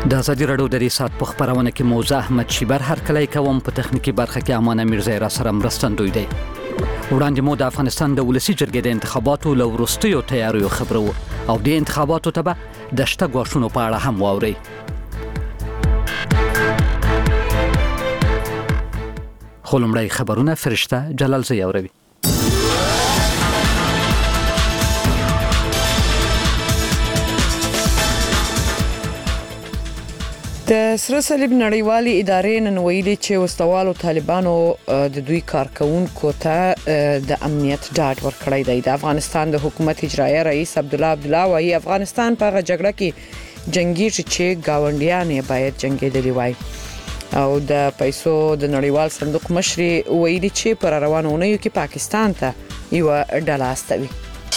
د ازادي راډیو د ریسات په خبرونه کې موضوع احمد شیبر هر کله کوم په تخنیکی برخه کې امانه میرزا را سره مرستندوی دی. وړاندې مو د افغانستان د ولسی جرګې د انتخاباتو له وروستیو تیاریو خبرو او د انتخاباتو ته به د شته غواړو په اړه هم واوري. خلمړی خبرونه فرشته جلال زیاوروي. د سره صلیب نړیوالې ادارې نن ویلي چې وسوالو طالبانو د دوی کارکونکو ته د امنیت ډاډ ورکړی دی. د افغانستان د حکومت اجرایي رئیس عبدالله وايي افغانستان په جګړه کې جنگي چې گاونډیان یې باید جنگیدلی وای. او د پیسو د نړیوال صندوق مشري ویلي چې پر روانو اونیو کې پاکستان ته یو ډله استوي.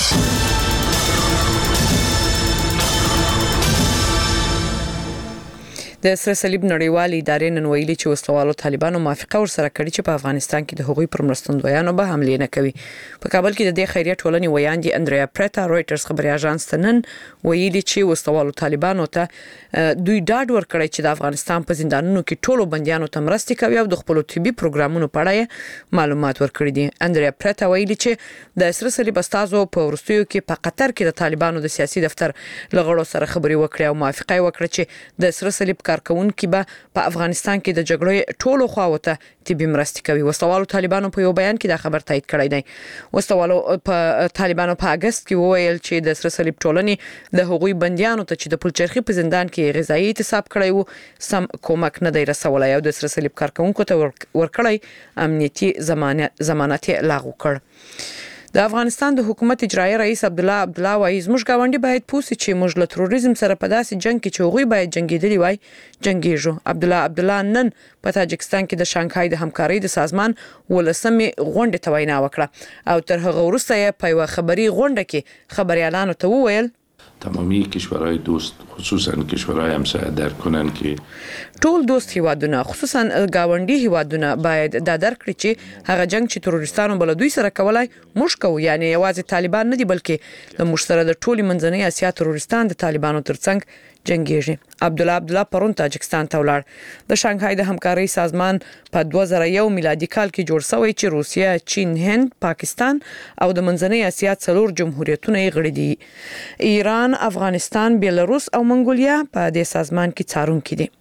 د سره صلیب نړیوالې ادارې نن ویلي چې وسوالو طالبانو موافقه ورسره کړې چې په افغانستان کې د هغوی پر مرستندویانو به حمله نه کوي. په کابل کې د دې خیریه ټولنې ویاندې اندریا پریتا رويټرز خبري اژانس ته نن ویلي چې وسوالو طالبانو ته دوی ډاډ ورکړی چې د افغانستان په زندانونو کې ټولو بنديانو ته مرستې کوي او د خپل طبي پروګرامونو په اړه معلومات ورکړي دي. اندریا پریتا ویلي چې د سره صلیب استازو په ورستیو کې په قطر کې د طالبانو د سیاسي دفتر لغړو سره خبري وکړي او موافقه وکړه چې د سره صلیب کارکونکو به په افغانستان کې د جګړې ټولو خواوته طبي مرستې کوي. وسوالو طالبانو په یو بیان کې دا خبر تایید کړی دی. وسوالو طالبانو په اگست کې وویل چې د سره صلیب ټولنې د هغوی بنديانو ته چې د پلچرخي په زندان کې غذایی اعتصاب کړی وو سم کومک نه دی رسولای او د سره صلیب کارکونکو ته ورکړی امنیتي ضمانت لغوه کړ. د افغانستان د حکومت اجرایي رئیس عبدالله وايي زموږ گاونډي باید پوسي چې موږ له تروریزم سره په داسې جنگ کې چې هغوی باید جنگیدلی وای جنگیږو. عبدالله نن په تاجکستان کې د شانګهای د همکارۍ د سازمان ولسمې غونډې ته وینا وکړه او تر هغه وروسته په یو خبري غونډه کې خبريالانو ته وویل تمامی کشورهای دوست خصوصا کشورهای همسایه درک کنن که ټول دوست هیوادونه خصوصا گاونډي هیوادونه باید دا درک کړي چې هغه جنگ چې تروریستانو بل دوی سره کولای موږ کوو یعنی یوازې طالبان نه دي بلکې له موږ سره د ټولي منځنۍ اسیا تروریستان د طالبانو ترڅنګ جنگیږي. عبدالله پرون تاجکستان ته ولاړ. د شانګهای د همکارۍ سازمان په 2001 میلادي کال کې جوړ شوی چې روسیا، چین، هند، پاکستان او د منځنۍ اسیا څلور جمهوریتونه یې غړي دي. ایران، افغانستان، بیلاروس او منګولیا په دې سازمان کې څارونکي دي.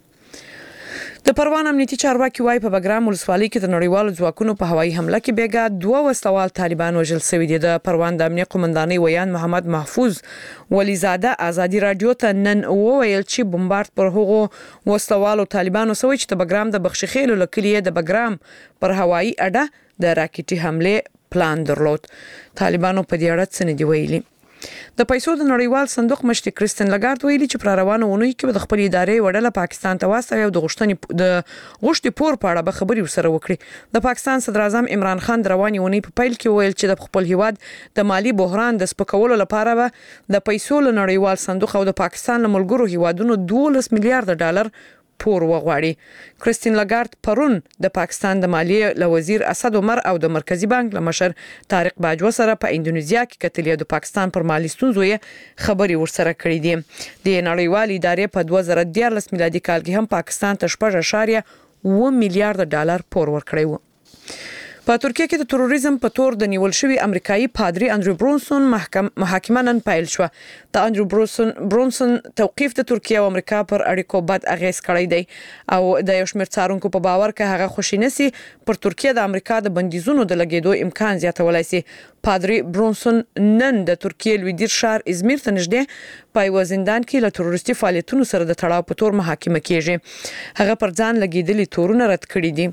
د پروان امنیتي چارواکي وايي په بګرام ولسوالۍ کې د نړیوالو ځواکونو په هوایي حمله کې بیګا 2 وسوال طالبان وژل شوي دي. د پروان د امنیت قومندانۍ ویان محمد محفوظ ولیزاده ازادي رادیو ته نن وویل چې بمبارد پر هغو وسوالو طالبانو سوي چې د بګرام د بخشخیل لکلیه د بګرام پر هوایي اډه د راکټي حمله پلان درلود. طالبانو په دې اړه څه نه دی ویلي. د پیسو د نړیوال صندوق مشري کریستین لاګارد ویلي چې پر روانو اونۍ کې د خپل ادارې وړاله پاکستان ته واستوي او د غوښتي پور په اړه به خبري وسره وکړي. د پاکستان صدر اعظم عمران خان د رواني اونۍ په پیل کې ویل چې د خپل هیواد د مالی بحران د سپکولو لپاره به د پیسو له نړیوال صندوق او د پاکستان له ملګرو هیوادونو 12 میلیارډ ډالر پور وغواړي. کریستین لاګارد پرون د پاکستان د مالیې له وزیر اسد عمر او د مرکزی بانک له مشر طارق باجوه سره په اندونیزیا کې کتلې د پاکستان پر مالی ستونزو خبري ورسره کړې دي. د نړیوال ادارې په 2014 میلادي کال کې هم پاکستان ته 6.2 میلیارډ ډالر پور ورکړی و. په ترکیه کې د تروریزم په تور د نیول شوی امریکایي پادری اندرو برونسون محاکمه نن پیل شو. د اندرو برونسون توقیف د ترکیه او امریکا پر اړیکو بد اغیز کړی دی او د یو شمېر څارونکو په باور کې هغه خوشی نسی پر ترکیه د امریکا د بندیزونو د لګیدو امکان زیاتولای شي. پادری برونسون نن د ترکیه لویدیځ ښار ازمیر ته نږدې په یو زندان کې له تروریستي فعالیتونو سره د تړاو په تور محاکمه کیږي. هغه پر ځان لګیدلي تورونه رد کړي دي.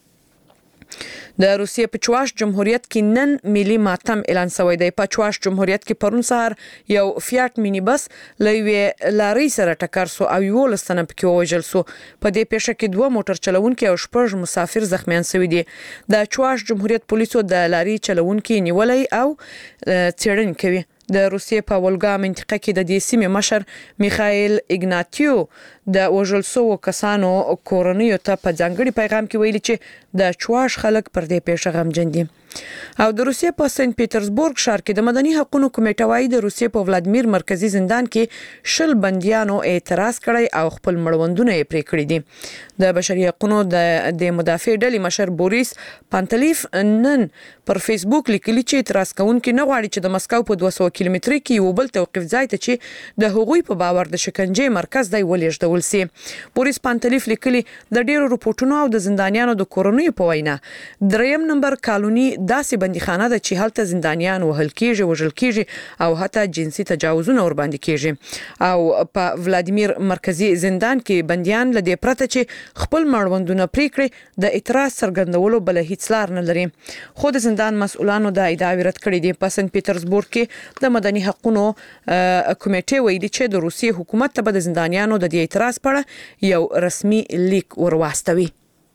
د روسیې په چواش جمهوریت کې نن ملي ماتم اعلان شوی دی. په چواش جمهوریت کې پرون سهار یو فیات مینی بس لوي لاري سره ټکر سو او یو لستنه پکې وژل سو. په دې پیښه کې 2 موټر چلوونکي او 6 مسافر زخمیان شوي دي. د چواش جمهوریت پولیسو د لاري چلوونکي نیولای او څېړنه کوي. د روسیې په ولګا منطقه کې د دې سیمې مشر میخائیل ایګناتیو د وژل شوو کسانو کورنیو ته په ځانګړي پیغام کې ویلي چې د چواش خلک پر دې پیښه غمجن دي. او د روسیې په سنت پیټرزبورګ ښار کې د مدني حقوقو کمیټه وايي د روسیې په ولادیمیر مرکزی زندان کې 10 بنديانو اعتراض کړی او خپل مړوندونه یې پرې کړی دي. د بشري حقوقو د مدافع ډلې مشر بوریس پانتلیف نن پر فیسبوک لیکلی چې اعتراض کوونکي نه غواړي چې د مسکو په 200 کیلومتري کې یو بل توقيف ځای ته چې د هغوی په باور د شکنجې مرکز دی ولېږدول سي. بوریس پانتلیف لیکلی د ډیرو رپورټونو او د زندانیانو د کورونو په وینا 3 نمبر کالونی داسې بندیخانه ده چې هلته زندانیان وهل کیږي وژل کیږي او حتی جنسي تجاوزونه ور باندې کیږي او په ولادیمیر مرکزی زندان کې بنديان لدې پرته چې خپل مړوندونه پرې کړي د اعتراض څرګندولو بل هیڅ لار نه لري. خو د زندان مسؤلانو د ادعا رد کړې دي. په سنت پیټرزبورګ کې د مدني حقوقو کمیټه ویلي چې د روسیې حکومت ته د زندانیانو د دې اعتراض په اړه یو رسمي لیک ورواستوي.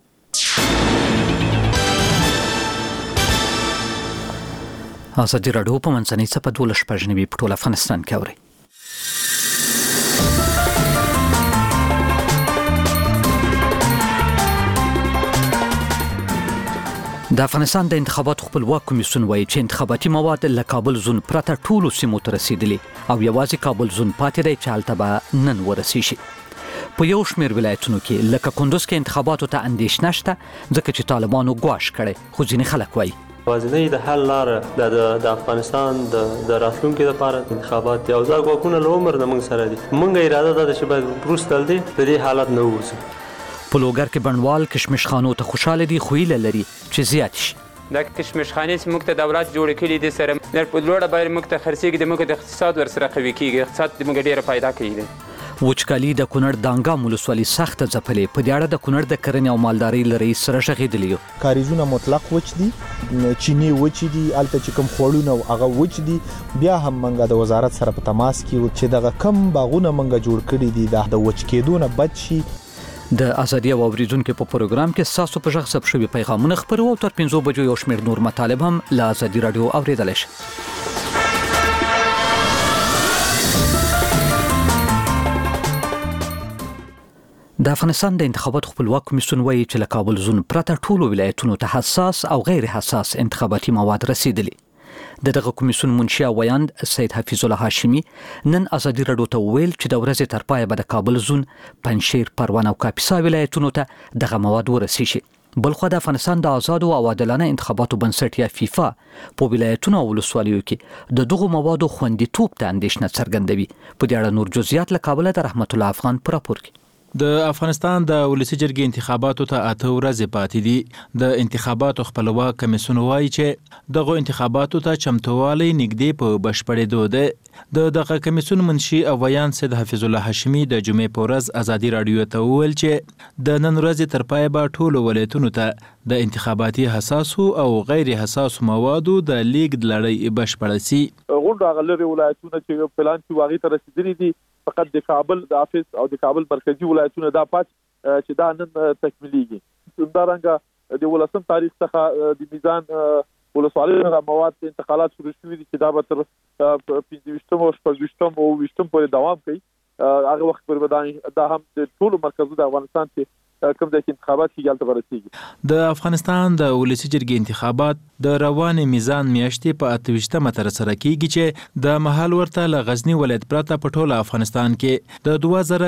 ازادي راډیو په منځنۍ صفحه 12 پښنوي په ټول افغانستان کې اوري. د افغانستان د انتخاباتو خپلواک کمیسیون وایي چې انتخاباتي مواد له کابل زون پرته ټولو سیمو ته رسیدلي او یوازې کابل زون پاتې دی چې هلته به نن ورسیږي. په یو شمېر ولایتونو کې لکه کندوز کې انتخاباتو ته اندېښنه شته ځکه چې طالبانو ګواښ کړی خو ځینې خلک وایي وازنۍ د حل لاره د افغانستان د راتلونکي لپاره انتخابات یو ځل غوښنه له عمر نه موږ سره دي. موږ اراده ده چې باید وروسته دی د دې حالت نه ووځو. په لوګر کې بڼوال کشمش خانو ته خوشاله دي خو هیله لري چې زیات شي. دا کشمش خانې چې موږ ته دولت جوړ کړي دي سره په لوړه باندې موږ ته خرڅېږي د موږ د اقتصاد ورسره قوي کېږي. اقتصاد د موږ ډېره فایده کوي دی. وچکالي د کونړ دانګام ولسوالۍ سخته ځپلې. په دې اړه د کونړ د کرنې او مالدارۍ له رئیس سره غږېدلی یو. کاریزونه مطلق وچ دي، چینی وچ دي، الته چې کوم خوړونه هغه وچ دي. بیا هم منګه د وزارت سره په تماس کې چې دغه کم باغونه منګه جوړ کړي دي د وچ کېدو نه بچ شي. د ازادي او اوریدونکو په پروګرام کې ساسو په ژغ ثبت شوی پیغامونه خبرو او تر 5 بجو یو شمېر نور مطالب هم له ازادي رادیو اوریدل شي. د افغانستان د انتخاباتو خپلواک کمیسیون وایي چې له کابل زون پرته ټولو ولایتونو ته حساس او غیر حساس انتخاباتي مواد رسیدلي. دغه کمیسیون منشي او ویاند سید حفیظ الله هاشمی نن ازادي رادیو ته ویل چې د ورځې تر پایه به د کابل زون، پنجشیر، پروان او کاپیسا ولایتونو ته دغه مواد ورسیږي. بلخو د افغانستان د آزادو او عادلانه انتخاباتو بنسټ یا فیفا په ولایتونو او ولسوالیو کې د دغو موادو خوندیتوب ته اندېښنه څرګندوي. په دې اړه نور جزئیات له کابل د رحمت الله افغان پر راپور کې. د افغانستان د ولسی جرګې انتخاباتو ته 8 ورځې پاتې دي. د انتخاباتو خپلواک کمیسیون وایي چې دغه انتخاباتو ته چمتووالی نږدې په بشپړېدو ده. دغه کمیسیون منشي او ویان سید حفیظ الله هاشمی د جمعې په ورځ ازادي رادیو ته وویل چې د نن ورځې تر پایه به ټولو ولایتونو ته د انتخاباتي حساسو او غیر حساسو موادو د لیږد لړۍ بشپړه سي. غونډه غلري ولایتونه چې پلان کې واغې ته رسیدلي دي فقط د کابل د افیس او د کابل مرکزی ولایتونه دا پات چې دا نن تکمیلېږي. همدارنګه د 18 تاریخ څخه د میزان ولسوالیو مواد انتقالات شروع شوي دي چې دا به تر 25 او 26 او 20 پورې دوام کوي. هغه وخت پر دا هم د ټولو مرکزونو د افغانستان کې کوم ځای کې انتخابات کیږي هلته ورسیږي. د افغانستان د ولسی جرګې انتخابات د روان میزان میاشتې په 28 تر سره کیږي چې د محل ورته له غزنی ولایت پرته په ټول افغانستان کې د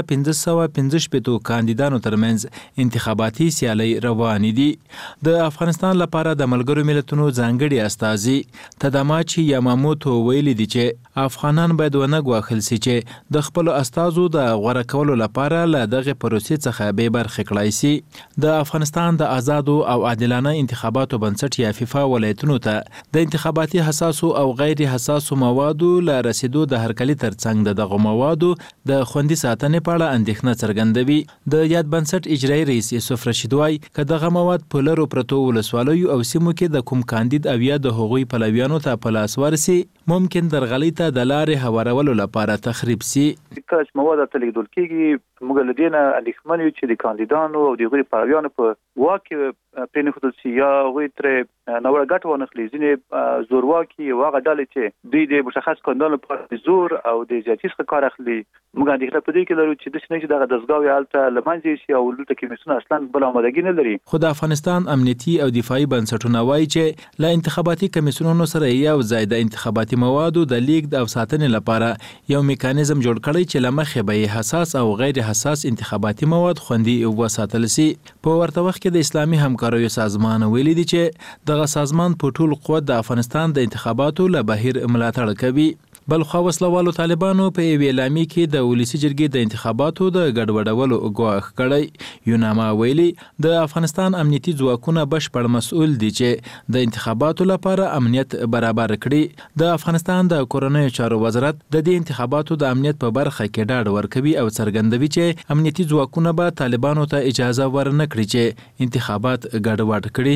2515 کاندیدانو ترمنځ انتخاباتي سیالي روانې دي. د افغانستان لپاره د ملګرو ملتونو ځانګړي استازي تداماچی یاماموتو ویلي دي چې افغانان باید ونه غواخل سي چې د خپل استازو د غوړه کولو لپاره له دغه پروسې څخه به برخه کړای سي. د افغانستان د آزادو او عادلانه انتخاباتو بنسټ یا فیفا ولایتونو ته د انتخاباتي حساسو او غیر حساسو موادو له رسیدو د هرکلي ترڅنګ دغه موادو د خوندي ساتنې په اړه اندېښنه څرګندوي. د یاد بنسټ اجرایي رئیس یوسف رشید وای ک دغه مواد په لرو پرتو ولسوالیو او سیمو کې د کوم کاندید او یا د هغوی پلویانو ته په لاس ورسي ممکن درغلي ته د لارې هوارولو لپاره تخریب سي. کله مواد ته لیدل کېږي موږ له دې نه اندېښمن یو چې د کاندیدانو او د هغوی پلویانو په واک کې پرېنښودل شي یا هغوی ترې ناوړه ګټه وانخلي. ځینې زورواکي او هغه ډلې چې دوی د مشخص کاندیدانو لپاره د زور او د زیاتي څخه کار اخلي، موږ اندېښنه په دې کې لرو چې داسې نه چې دغه دستګاوې هلته له منځه شي او دلته کمیسیون اصلا بله آمادګي نه لري. خو د افغانستان امنیتي او دفاعي بنسټونه وایي چې له انتخاباتي کمیسیونونو سره یو ځای د انتخاباتي موادو د لیږد او ساتنې لپاره یو میکانیزم جوړ کړی چې له مخې به یې حساس او غیر حساس انتخاباتي مواد خوندي وساتل شي. په ورته وخت کې د اسلامي همکاریو سازمان ویلي دی چې دغه سازمان په ټول قوت د افغانستان د انتخاباتو له بهیر ملاتړ کوي. بلخوا وسلوالو طالبانو په یوې اعلامیه کې د ولسي جرګې د انتخاباتو د ګډوډولو ګواښ کړی. یوناما ویلي د افغانستان امنیتي ځواکونه بشپړ مسؤل دي چې د انتخاباتو لپاره امنیت برابر کړي. د افغانستان د کورنیو چارو وزارت د دې انتخاباتو د امنیت په برخه کې ډاډ ورکوي او څرګندوي چې امنیتي ځواکونه به طالبانو ته اجازه ورنه کړي چې انتخابات ګډوډ کړي.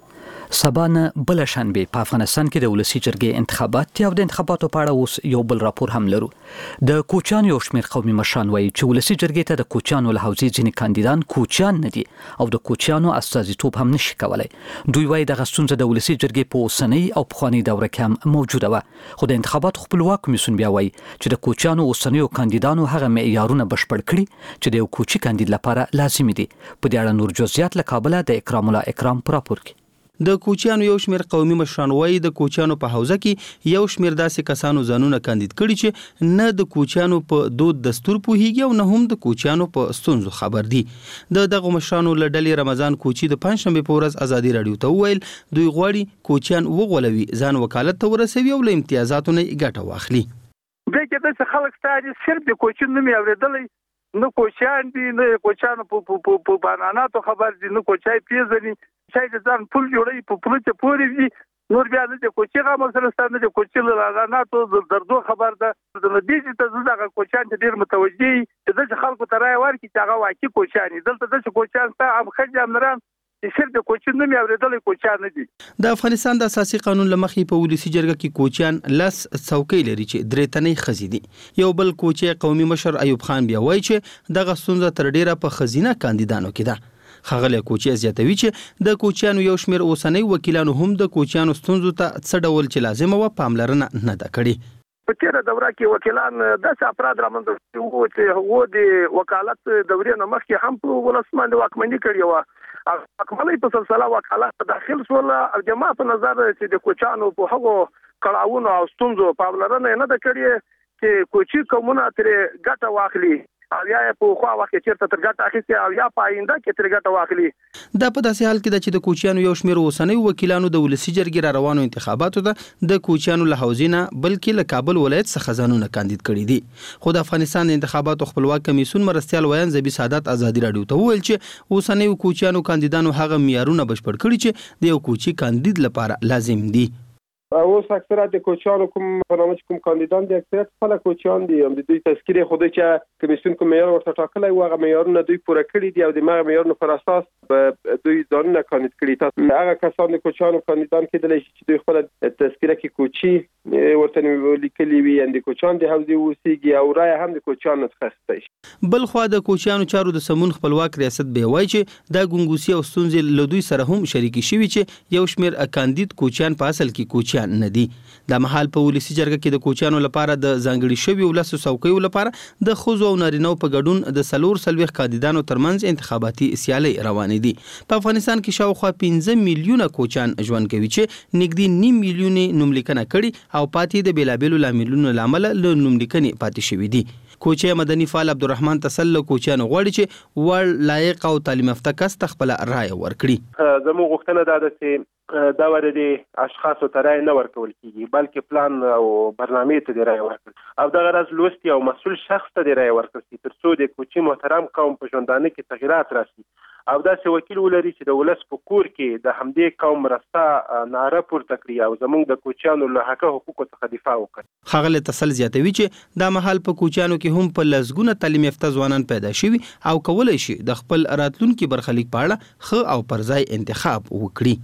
سبا نه بل شنبه په افغانستان کې د ولسي جرګې انتخابات او د انتخاباتو په اړه اوس یو بل راپور هم لرو. د کوچیانو یو شمېر قومي مشران وایي چې ولسي جرګې ته د کوچیانو له حوزې ځینې کاندیدان کوچیان نه دي او د کوچیانو استازیتوب هم نشي کولای. دوی وایي دغه ستونزه د ولسي جرګې په اوسنۍ او پخوانۍ دوره کې هم موجوده وه. خو د انتخاباتو خپلواک کمیسیون بیا وایي چې د کوچیانو اوسنیو کاندیدانو هغه معیارونه بشپړ کړي چې د یو کوچي کاندید لپاره لازمي دي. په دې اړه نور جزئیات له کابل د اکرام الله اکرام په راپور کې. د کوچیانو یو شمېر قومي مشران وایي د کوچیانو په حوزه کې یو شمېر داسې کسانو ځانونه کاندید کړي چې نه د کوچیانو په دود دستور پوهیږي او نه هم د کوچیانو په ستونزو خبر دي. دغه مشرانو له ډلې رمضان کوچي د پنځشنبې په ورځ ازادي راډیو ته وویل دوی غواړي کوچیان وغولوي، ځان وکالت ته ورسوي او له امتیازاتو نه ګټه واخلي. دغه د خلک ستاسو صرف د کوچي نوم اوریدلې نه کوچیان دي، نه کوچیان په باناناتو خبر دي، نه کوچای پیژني چې د ځان پول جوړي په پول ته پوري وي. نور بیا نه د کوچي غو سره ستانه د کوچي لغاناتو دردو خبر ده. د دې ته دغه کوچیان ته ډیر متوجي چې د خلکو ته راي ورکړي چې هغه واقعي کوچیان دلته د کوچیان ته هم خځه امران چې صرف د کوچي نوم اوریدلې کوچیان نه دي. د افغانستان د اساسي قانون لمخې په ولسي جرګه کې کوچیان لس څوکۍ لري چې درې تنې خزي دي. یو بل کوچي قومي مشر ایوب خان بیا وایي چې دغه ستونزه تر ډیره په خزینه کاندیدانو کې ده. خغله کوچي زیاتوي چې د کوچیانو یو شمېر اوسنۍ وکیلانو هم د کوچیانو ستونزو ته څه ډول چې لازمه و پاملرنه نه ده کړې. په تیره دوره کې وکیلان داسې افراد رامنځته شوي چې هغوی د وکالت دورې نه مخکې هم په ولس باندې واکمني کړې وه او واکمنۍ په سلسله وکالت ته داخل شول او زما په نظر چې د کوچیانو په هغو کړاوونو او ستونزو پاملرنه نه ده کړې چې کوچي قومونه ترې ګټه واخلي او یا په خو وخت کې چیرته تر ګټه اخیستي او یا پاینده کې تر ګټه واخلي. دا په داسې حال کې ده چې د کوچیانو یو شمېر اوسنۍ وکیلانو د ولسي جرګې را روانو انتخاباتو ته د کوچیانو له حوزې نه بلکې له کابل ولایت څخه ځانونه کاندید کړي دي. خو د افغانستان د انتخاباتو خپلواک کمیسیون مرستیال ویان زبی سعادت ازادي راډیو ته وویل چې اوسنۍ کوچیانو کاندیدانو هغه معیارونه بشپړ کړي چې د یو کوچي کاندید لپاره لازم دي. اوس اکثریت د کوچیانو کوم برنامج کوم کاندیدان دي اکثریت خپل کوچیان دي هم د دوی تذکیره خوده چې کمیسیون کوم معیار ورته ټاکلی و هغه معیارونه دوی پوره کړي دي او د معیارونو پر اساس به دوی ځانونه کاندید کړي. تاسو هغه کسان د کوچیانو کاندیدان کېدلی شي چې دوی خپل تذکیره کې کوچي ورته لیکلي وي ان د کوچیان د حوزې اوسېږي او رایه هم د کوچیانو څخه اخیستی شي. بل خو د کوچیانو چارو د سمون خپلواک ریاست به وایي چې دا ګونګوسي او ستونزې له دوی سره هم شریکي شوي چې یو شمېر کاندید کوچیان په اصل کې کوچیان نه دي. د مهال په ولسي جرګه کې د کوچیانو لپاره د ځانګړي شوي ولسو څوکیو لپاره د ښځو او نارینهو په ګډون د 440 کاندیدانو ترمنځ انتخاباتي سیالۍ روانې دي. په افغانستان کې شاوخوا 15 میلیونه کوچیان ژوند کوي چې نږدې 9 میلیونه نوملیکنه کړي او پاتې د بیلابیلو لاملونو لامل له نوملیکنې پاتې شوي دي. کوچي مدني فعال عبدالرحمن تسل کوچیانو غواړي چې ور لایق او تعلیم یافته کس خپل رائے ورکړي. زموږ غوښتنه ده چې دا ورته اشخاصو ته رائے نه ورکول کیږي بلکې پلان او برنامه ته رائے ورکړي او دا غرض لوستي او مسؤل شخص ته رائے ورکړي تر څو د کوچي محترم قوم په ژوندانه کې تغیرات راسي او داسې وکیل ولري چې د ولس په کور کې د همدې قوم مرسته ناره پورته کړي او زموږ د کوچیانو له حقوقو څخه دفاع وکړي. خغله تسل زیاتوي چې دا مهال په کوچیانو کې هم په لزګونه تعلیم یافته ځوانان پیدا شوي او کولای شي د خپل راتلونکي برخلیک په اړه ښه او پرځای انتخاب وکړي.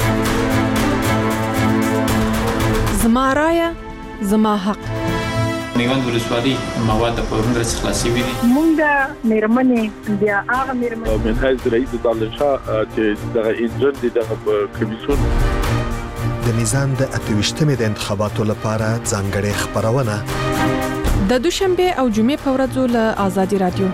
زما رایه زما حق. میوند ولسوالۍ مواد په هندره څخه خلاصي وي موږ د میرمنې بیا هغه میرمنې من حیث رئیس دالشاه چې د انجن د کمیسیون د میزان د 28مې د انتخاباتو لپاره ځانګړې خبرونه د دوشنبه او جمعې په ورځو له آزادي رادیو.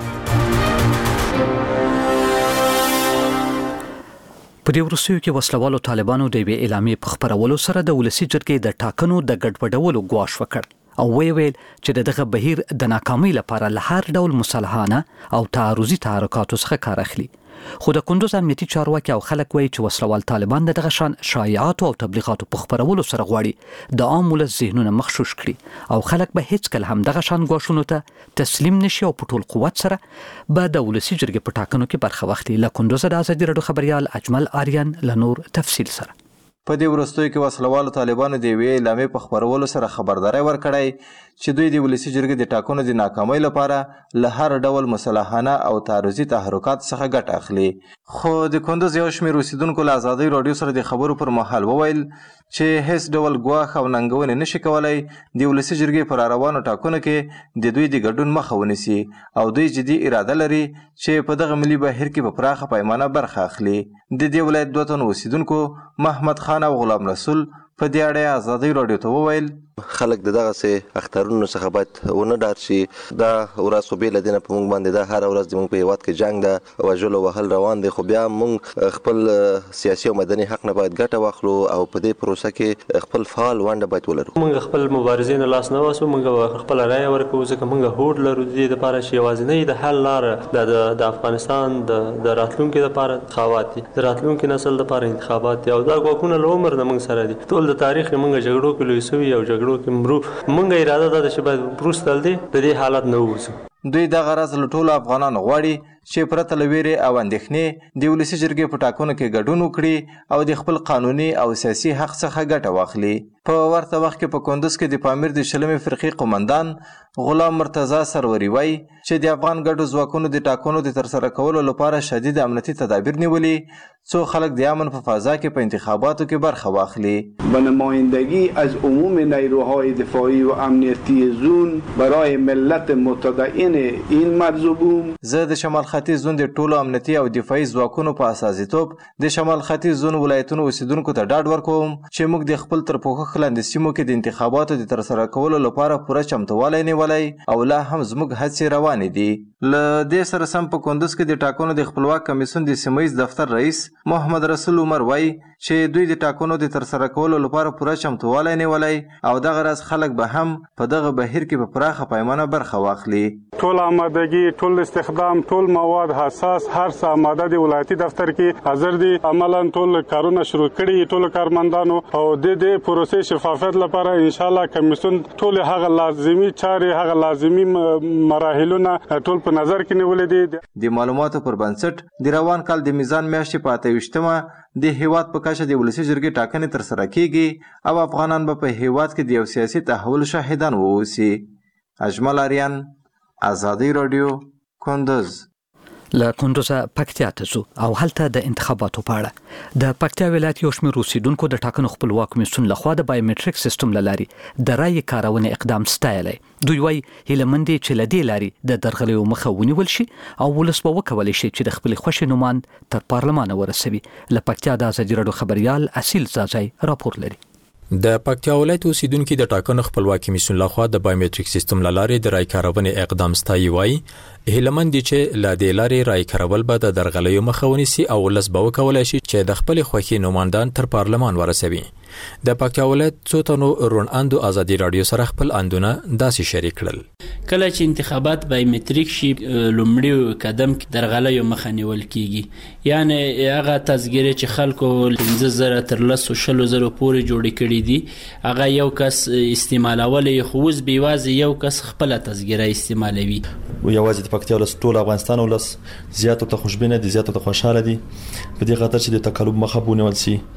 په دې وروستیو کې وسلوالو طالبانو د یوې اعلامیې په خپرولو سره د ولسي جرګې د ټاکنو د ګډوډولو ګواښ وکړ او ویل چې دغه بهیر د ناکامۍ لپاره له هر ډول مصالحانه او تعرضي تحرکاتو څخه کار اخلي. خو د کندوز امنیتي چارواکي او خلک وایي چې وسلوال طالبان دغه شان شایعات او تبلیغاتو په خپرولو سره غواړي د عام ولس ذهنونه مخشوش کړي او خلک به هیڅ کله هم دغه شان ګواښونو ته تسلیم نشي او په ټول قوت سره به د ولسي جرګې په ټاکنو کې برخه واخلي. له کندوز د آزادي رادیو خبريال اجمل آریان له نور تفصیل سره. په دې وروستیو کې وسلوالو طالبانو د یوې اعلامیې په خپرولو سره خبرداري ورکړی چې دوی د ولسي جرګې د ټاکنو د ناکامۍ لپاره له هر ډول مصالحانه او تعرضي تحرکات څخه ګټه اخلي. خو د کندوز یو شمېر اوسیدونکو له آزادۍ رادیو سره د خبرو پر مهال وویل چې هیڅ ډول ګواښ او ننګونې نشي کولای د ولسي جرګې پر روانو ټاکنو کې د دوی د ګډون مخه ونیسي او دوی جدي اراده لري چې په دغه ملي بهیر کې په پراخه پیمانه برخه اخلي. د دې ولایت دوه تن اوسیدونکو محمد خان او غلام رسول په دې اړه آزادۍ رادیو ته وویل خلک دغه سه اخترونو څخه باید ونه ډار شي. دا ورځ خو به لدینه په موږ باندې دا هر ورځ د موږ په هیواد کې جنگ ده وژلو وهل روان دي، خو بیا موږ خپل سیاسي او مدني حق نه باید ګټه واخلو او په دې پروسه کې خپل فعال ونډه باید ولرو. موږ خپل مبارزین لاس نه واسو، موږ خپل رائے ورکوو ځکه موږ هوډ لرو د دې لپاره چې یوازینی د حل لار د افغانستان د راتلونکو لپاره انتخابات دي، د راتلونکو نسل لپاره انتخابات دي او دا کوونه لومر نه موږ سره دي. ټول د تاریخ موږ جګړو کې لوي سوي او جګړو کې مرو مونږه اراده ده چې باید پروستل دي د دې حالت نه ووځو. دوی د غرض له ټولو افغانانو غواړي چې پرته له ویرې او اندېښنې د ولسي جرګې په ټاکنو کې ګډون وکړي او د خپل قانوني او سیاسي حق څخه ګټه واخلي. په ورته وخت کې په کندوز کې د پامیر د شلمې فرقې قومندان غلام مرتضی سروري وایي چې د افغان ګډو ځواکونو د ټاکنو د ترسره کولو لپاره شدید امنیتي تدابیر نیولي څو خلک د امن په فضا کې په انتخاباتو کې برخه واخلي. به نمایندگی از عموم نیروهای دفاعی و امنیتی زون برای ملت متدین این مرزوبوم. زه د شمال ختیځ زون د ټولو امنیتي او دفاعي ځواکونو په اساسیتوب د شمال ختیځ زون ولایتونو اوسیدونکو ته ډاډ ورکوم چې موږ د خپل تر پوښښ لاندې سیمو کې د انتخاباتو د ترسره کولو لپاره پوره چمتووالی نیولی او لا هم زموږ هڅې روانې دي. له دې سره سم په کندوز کې د ټاکنو د خپلواک کمیسیون د سیمهییز دفتر رئیس محمد رسول عمر وایي چې دوی د ټاکنو د ترسره کولو لپاره پوره چمتووالی نیولی او دغه راز خلک به هم په دغه بهیر کې په پراخه پیمانه برخه واخلي. ټول آمادګي، ټول استخدام، ټول مواد حساس، هر څه آماده دی ولایتي دفتر کې حاضر دي. عملاً ټول کارونه شروع کړي ټول کارمندانو او د دې پروسې شفافیت لپاره ان شاء الله کمیسیون ټول هغه لازمي چارې هغه لازمي مراحلونه ټول په نظر کې نیولې دي. د معلوماتو پر بنسټ د روان کال د میزان میاشتې په 28مه د هیواد په کچه د ولسي جرګې ټاکنې ترسره کیږي او افغانان به په هیواد کې د یو سیاسي تحول شاهدان واوسي. اجمل آریان، آزادی رادیو، کندوز. له کندوزه پکتیا ته ځو او هلته د انتخاباتو په اړه د پکتیا ولایت یو شمېر اوسیدونکو د ټاکنو خپلواک کمیسیون لخوا د بایومټریک سیستم له لارې د رایې کارونې اقدام ستایلی. دوی وایي هیله مند دي چې له دې لارې د درغلیو مخه ونیول شي او ولس به وکولی شي چې د خپلې خوښې نومان تر پارلمانه ورسوي. له پکتیا د آزادي رادیو خبریال اصیل زازی راپور لري. د پکتیا ولایت اوسیدونکو د ټاکنو خپلواک کمیسیون لخوا د بایومټریک سیستم له لارې د رای کارونې اقدام ستایي. وایي هیله مند دي چې له دې لارې رای کارول به د درغلیو مخه ونیسي او ولس به وکولی شي چې د خپلې خوښې نوماندان تر پارلمان ورسوي. د پکتیا ولایت څو تنو روڼ اندو آزادي رادیو سره خپل اندونه داسې شریک کړل. کله چې انتخابات بایومټریک شي لومړی قدم کې درغلیو مخه نیول کیږي، یعنی هغه تذکره چې خلکو 15,000 تر 100,000 پورې جوړې کړي دي هغه یو کس استعمالولې، خو اوس بیوازې یو کس خپل تذکره استعمالوي. یوازې د پکتیا ولس ټول افغانستان ولس زیاتو ته خوشبینه دي، زیاتو ته خوشاله دي په دې خاطر چې د تقلب مخه ونیول شي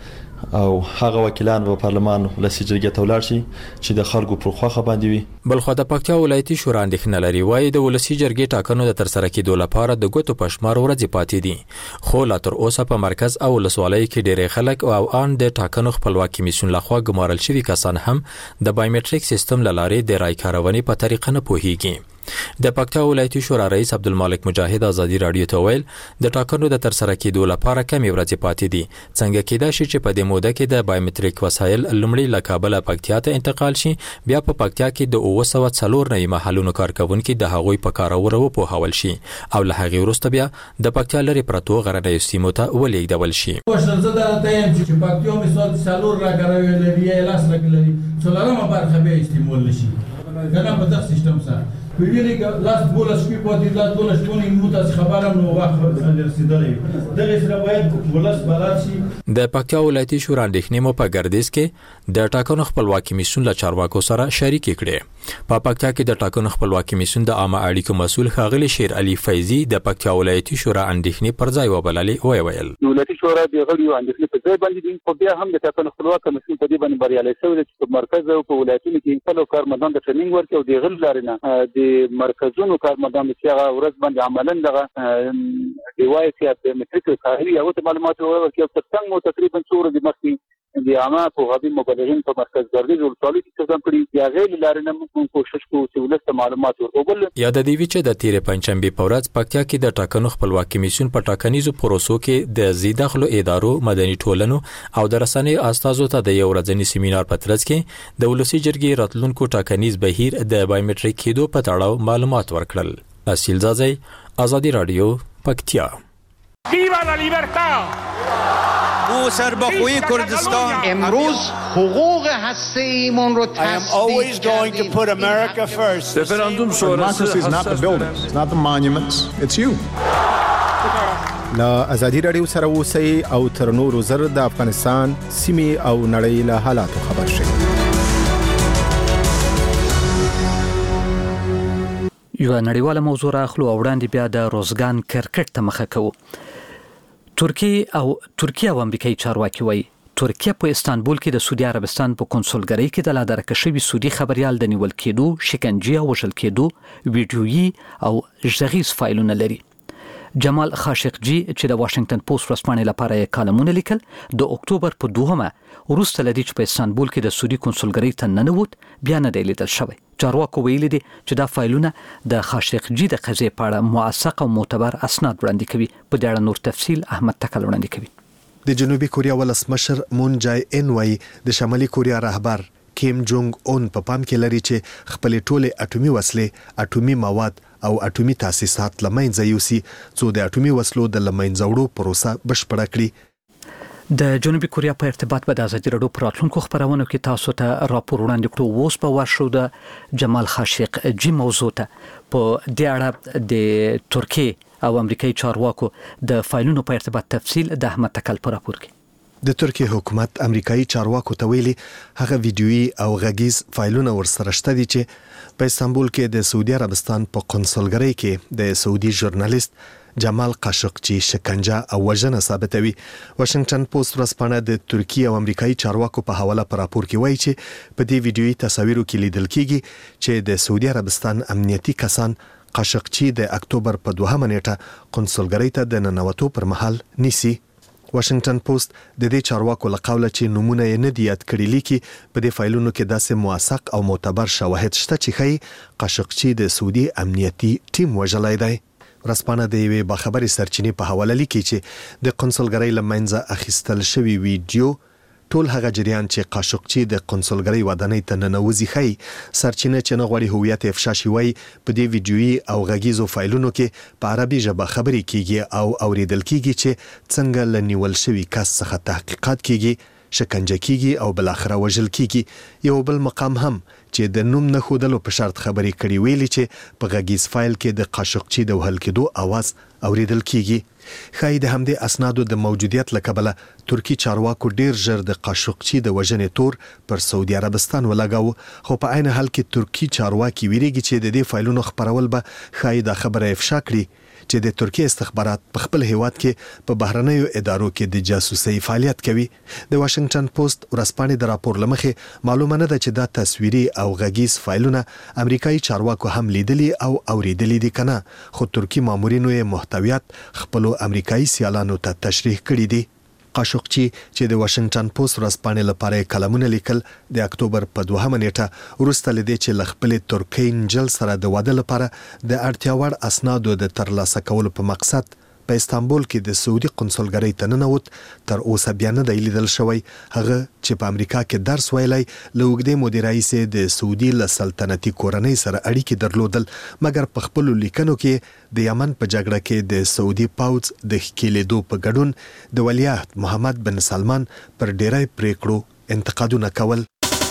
او هغه وکیلان په پارلمان ولسی جرګې ته ولاړ شي چې د خلکو پر خواخه باندې وي. بل خو د پکتیا ولایتي شورا اندېښنه لري وایي د ولسی جرګې ټاکنو د ترسره کېدو لپاره د ګوتو په شمار ورځې پاتې دي خو لا تر اوسه په مرکز او ولسوالۍ کې ډېری خلک او ان د ټاکنو خپلواکي کمیسیون لخوا ګمارل شوي کسان هم د بایومټریک سیستم له لارې د رای کارونې په طریقه نه پوهیږي. د پکتیا ولایتي شورا رئیس عبدالمالک مجاهد ازادي رادیو ته ویل د ټاکنو د ترسره کېدو لپاره کمی ورځې پاتې دي څنګه کېدای شي چې په دې موده کې د بایومټریک وسایل لومړی له کابل پکتیا ته انتقال شي بیا په پکتیا کې د 904 نوي محلونو کارکونکي د هغوی په کارولو وپوهول شي او له هغې وروسته بیا د پکتیا لرې پرتو غرنیو سیمو ته ولېږدول شي. زه درته یم چې پکتیا مثال څلور راکاروي لري یا لاس راکلري څلورمه برخه به استعمال نشي کنه په دغه سیستم سره ویلي لاس بوله شپې پاتې لاس بوله شپونی موته خبرم نو وخت رسیدلې دغه سره باید ولس بلد شي. د پکتیا ولایتي شورا اندېښنې مو په ګردیز کې د ټاکنو خپلواکي کمیسیون له چارواکو سره شریک کړي. په پکتیا کې د ټاکنو خپلواکي کمیسیون د عامه اړیکو مسؤل ښاغلي شیر علي فیضي د پکتیا ولایتي شورا اندېښنې پر ځای وبللې ویل ولایتي شورا د غړیو اندېښنې په ځای باندې دي خو بیا هم د ټاکنو خپلواکي کمیسیون په دې باندې بریالي شوی چې په مرکز او په ولایتونو کې خپل کارمندان د ټریننګ ورکړي او د غل لارنه د مرکزونو کارمندان چې هغه ورځ باندې عملاً دغه ډیوایس یا میټریک کاري او معلومات ورکړي او څنګه تقریبا څو ورځې مخکې د عامه پوهاوي مبلغین په مرکز ګردیز ولسوالۍ کې څنګه کړی یا غیر لارنه موږ کوشش کوو چې ولست معلومات ورکړو. یاد دی چې د تیرې پنځشنبه په ورځ پکتیا کې د ټاکنو خپلواکي کمیسیون په ټاکنیزو پروسو کې د زیداخلو ادارو مدني ټولنو او د رسنیو استازو ته د یو ورځني سیمینار په ترڅ کې د ولسی جرګې راتلونکو ټاکنیز بهیر د بایومټریک کېدو په تړاو معلومات ورکړل. اصیل زازی ازادي رادیو پکتیا. ویوا لا لیبرتاد او سربخوی کردستان امروز حقوق هسته‌ایمون رو always going to put America first. Referendum sonrası is not the buildings, it's not the monuments, it's you. لا ازادي رادیو سره اوسئ او تر نورو زر د افغانستان سیمې او نړۍ له حالاتو خبر شئ. یو نړیواله موضوع راخلو او وړاندې بیا د روزګان کرکټ ته مخه کوو. ترکیه او امریکایي چارواکي وایي ترکیه په استانبول کې د سعودي عربستان په کنسولګرۍ کې د لادرکه شوي سعودي خبريال د نیول کېدو، شکنجې او وژل کېدو ویډیويي او غږیز فایلونه لري. جمال خاشقجي چې د واشنگټن پوسټ ورځپاڼې لپاره یې کالمونه لیکل د اکتوبر په 2 وروسته لدی چې په استانبول کې د سعودي کنسولګرۍ ته ننوت بیا نه دی لیدل شوی. چارواکو ویلي دي چې دا فایلونه د خاشقجي د قضیې په اړه موثق او معتبر اسناد وړاندې کوي. په دې اړه نور تفصیل احمد تکل وړاندې کوي. د جنوبي کوریا ولسمشر مون جای ان وای د شمالي کوریا رهبر کیم جونګ اون په پام کې لري چې خپل ټوله اټومي وسلې، اټومي مواد او اټومي تاسیسات لمنځه یوسي څو د اټومي وسلو د لمنځه وړو پروسه بشپړه کړي. د جنوبي کوریا په ارتباط به د ازادي رادیو پراتلونکو خبرونو کې تاسو ته راپور وړاندې کړو. اوس په ورشو د جمال خاشقجي موضوع ته په دې اړه د ترکیه او امریکایي چارواکو د فایلونو په ارتباط تفصیل د احمد تکل په راپور کې. د ترکیه حکومت امریکایي چارواکو ته ویلي هغه ویډیويي او غږیز فایلونه ورسره شته دي چې په استانبول کې د سعودي عربستان په کنسولګرۍ کې د سعودي ژورنالیست جمال خاشقجي شکنجه او وژنه ثابتوي. واشنگټن پوسټ ورځپاڼه د ترکیه او امریکایي چارواکو په حواله پر راپور کې وایي چې په دې ویډیويي تصاویرو کې لیدل کېږي چې د سعودي عربستان امنیتي کسان خاشقجي د اکتوبر په 2 نیټه کنسولګرۍ ته د ننوتو پر مهال نیسي. واشنگټن پوسټ د دې چارواکو له قوله چې نمونه یې نه دی یاد کړي لیکي په دې فایلونو کې داسې موثق او معتبر شواهد شته چې ښیي خاشقجي د سعودي امنیتي ټیم وژلی دی. ورځپاڼه د یوې باخبرې سرچینې په حواله لیکي چې د کنسولګرۍ له منځه اخیستل شوي ویډیو ټول هغه جریان چې خاشقجي د کنسولګرۍ ودانۍ ته ننوځي ښیي. سرچینه چې نه غواړي هویت افشا شي وایي په دې ویډیويي او غږیزو فایلونو کې په عربي ژبه خبرې کیږي او اوریدل کیږي چې څنګه له نیول شوي کس څخه تحقیقات کیږي، شکنجه کیږي او بل اخره وژل کیږي. یو بل مقام هم چې د نوم نه خودلو په شرط خبرې کړي ویلي چې په غږیز فایل کې د خاشقجي د وهل کېدو आवाज اوریدل کیږي. خای د همدې اسنادو د موجودیت لکبله ترکی چارواکو ډیر ژر د خاشقجي د وژنې تور پر سعودي عربستان ولګاو، خو په عین حال کې ترکی چارواکي ویریږي چې د دې فایلونو خبرول به خای د خبره افشا کړي چې د ترکیه استخبارات په خپل هیواد کې په بهرنیو ادارو کې د جاسوسي فعالیت کوي. د واشنگټن پوسټ ورځپاڼې د راپور لمخې معلومه نه ده چې دا تصویري او غږیز فایلونه امریکایي چارواکو هم لیدلي او اوریدلي دي کنه، خو ترکی مامورینو یې محتویات خپل امریکایي سیالانو ته تشریح کړي دي. قاشقچی چې د واشنگټن پوسټ ورځپاڼې لپاره کلمونه لیکل د اکتوبر په 2 نیټه وروسته لیدي چې لخپل ترکی نجل سره د واده لپاره د اړتیا وړ اسنادو د ترلاسه کولو په مقصد په استانبول کې د سعودي قونسلګرۍ ته ننوت. تر اوسه بیا نه دی لیدل شوی. هغه چې په امریکا کې درس ویلی له اوږدې مودې راهیسې د سعودي له سلطنتي کورنۍ سره اړیکې درلودل، مګر په خپلو لیکنو کې د یمن په جګړه کې د سعودي پوځ د ښکېلېدو په ګډون د ولیعهد محمد بن سلمان پر ډیری پریکړو انتقادونه کول.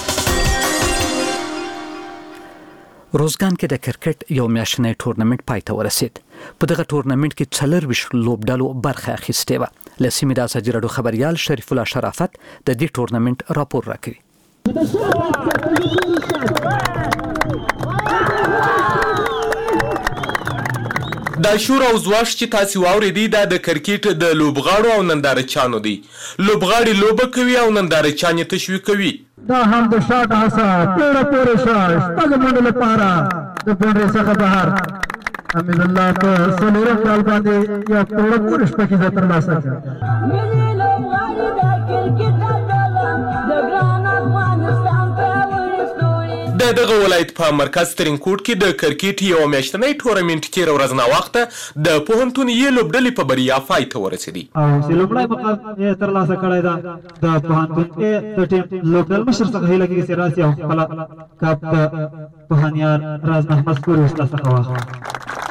روزګان کې د کرکټ یو میاشتنی ټورنمنت پای ته ورسید. په دغه ټورنمنت کې 24 لوبډلو برخه اخیستې وه. له سیمې د ازادي راډیو خبریال شریف الله شرافت د دې ټورنمنت راپور راکوي. دا شور او زواش چې تاسو واورېدی دا د کرکټ د لوبغاړو او نندارچیانو دی. لوبغاړي لوبه کوي او نندارچیان تشویق کوي. دا هم د شاټ هڅه پیړه پورې شاش شپږ منډې لپاره د بونډې څخه بهر حمید الله په څلورم کال باندې یو پیړه پورې شپږیزه ترلاسه د دغه ولایت په مرکز ترینکوټ کې د کرکټ یو میاشتنی ټورنمنت تېره ورځ ناوخته د پوهنتون یې لوبډلې په بریا پای ته ورسېدې. او چې لومړی مقام یې ترلاسه کړی ده د پوهنتون د ټیم لوبډل مشر څخه هیله کېږي چې راسي او خپله کپ د پوهنیار راز محمد سپوري استاد څخه واخلي.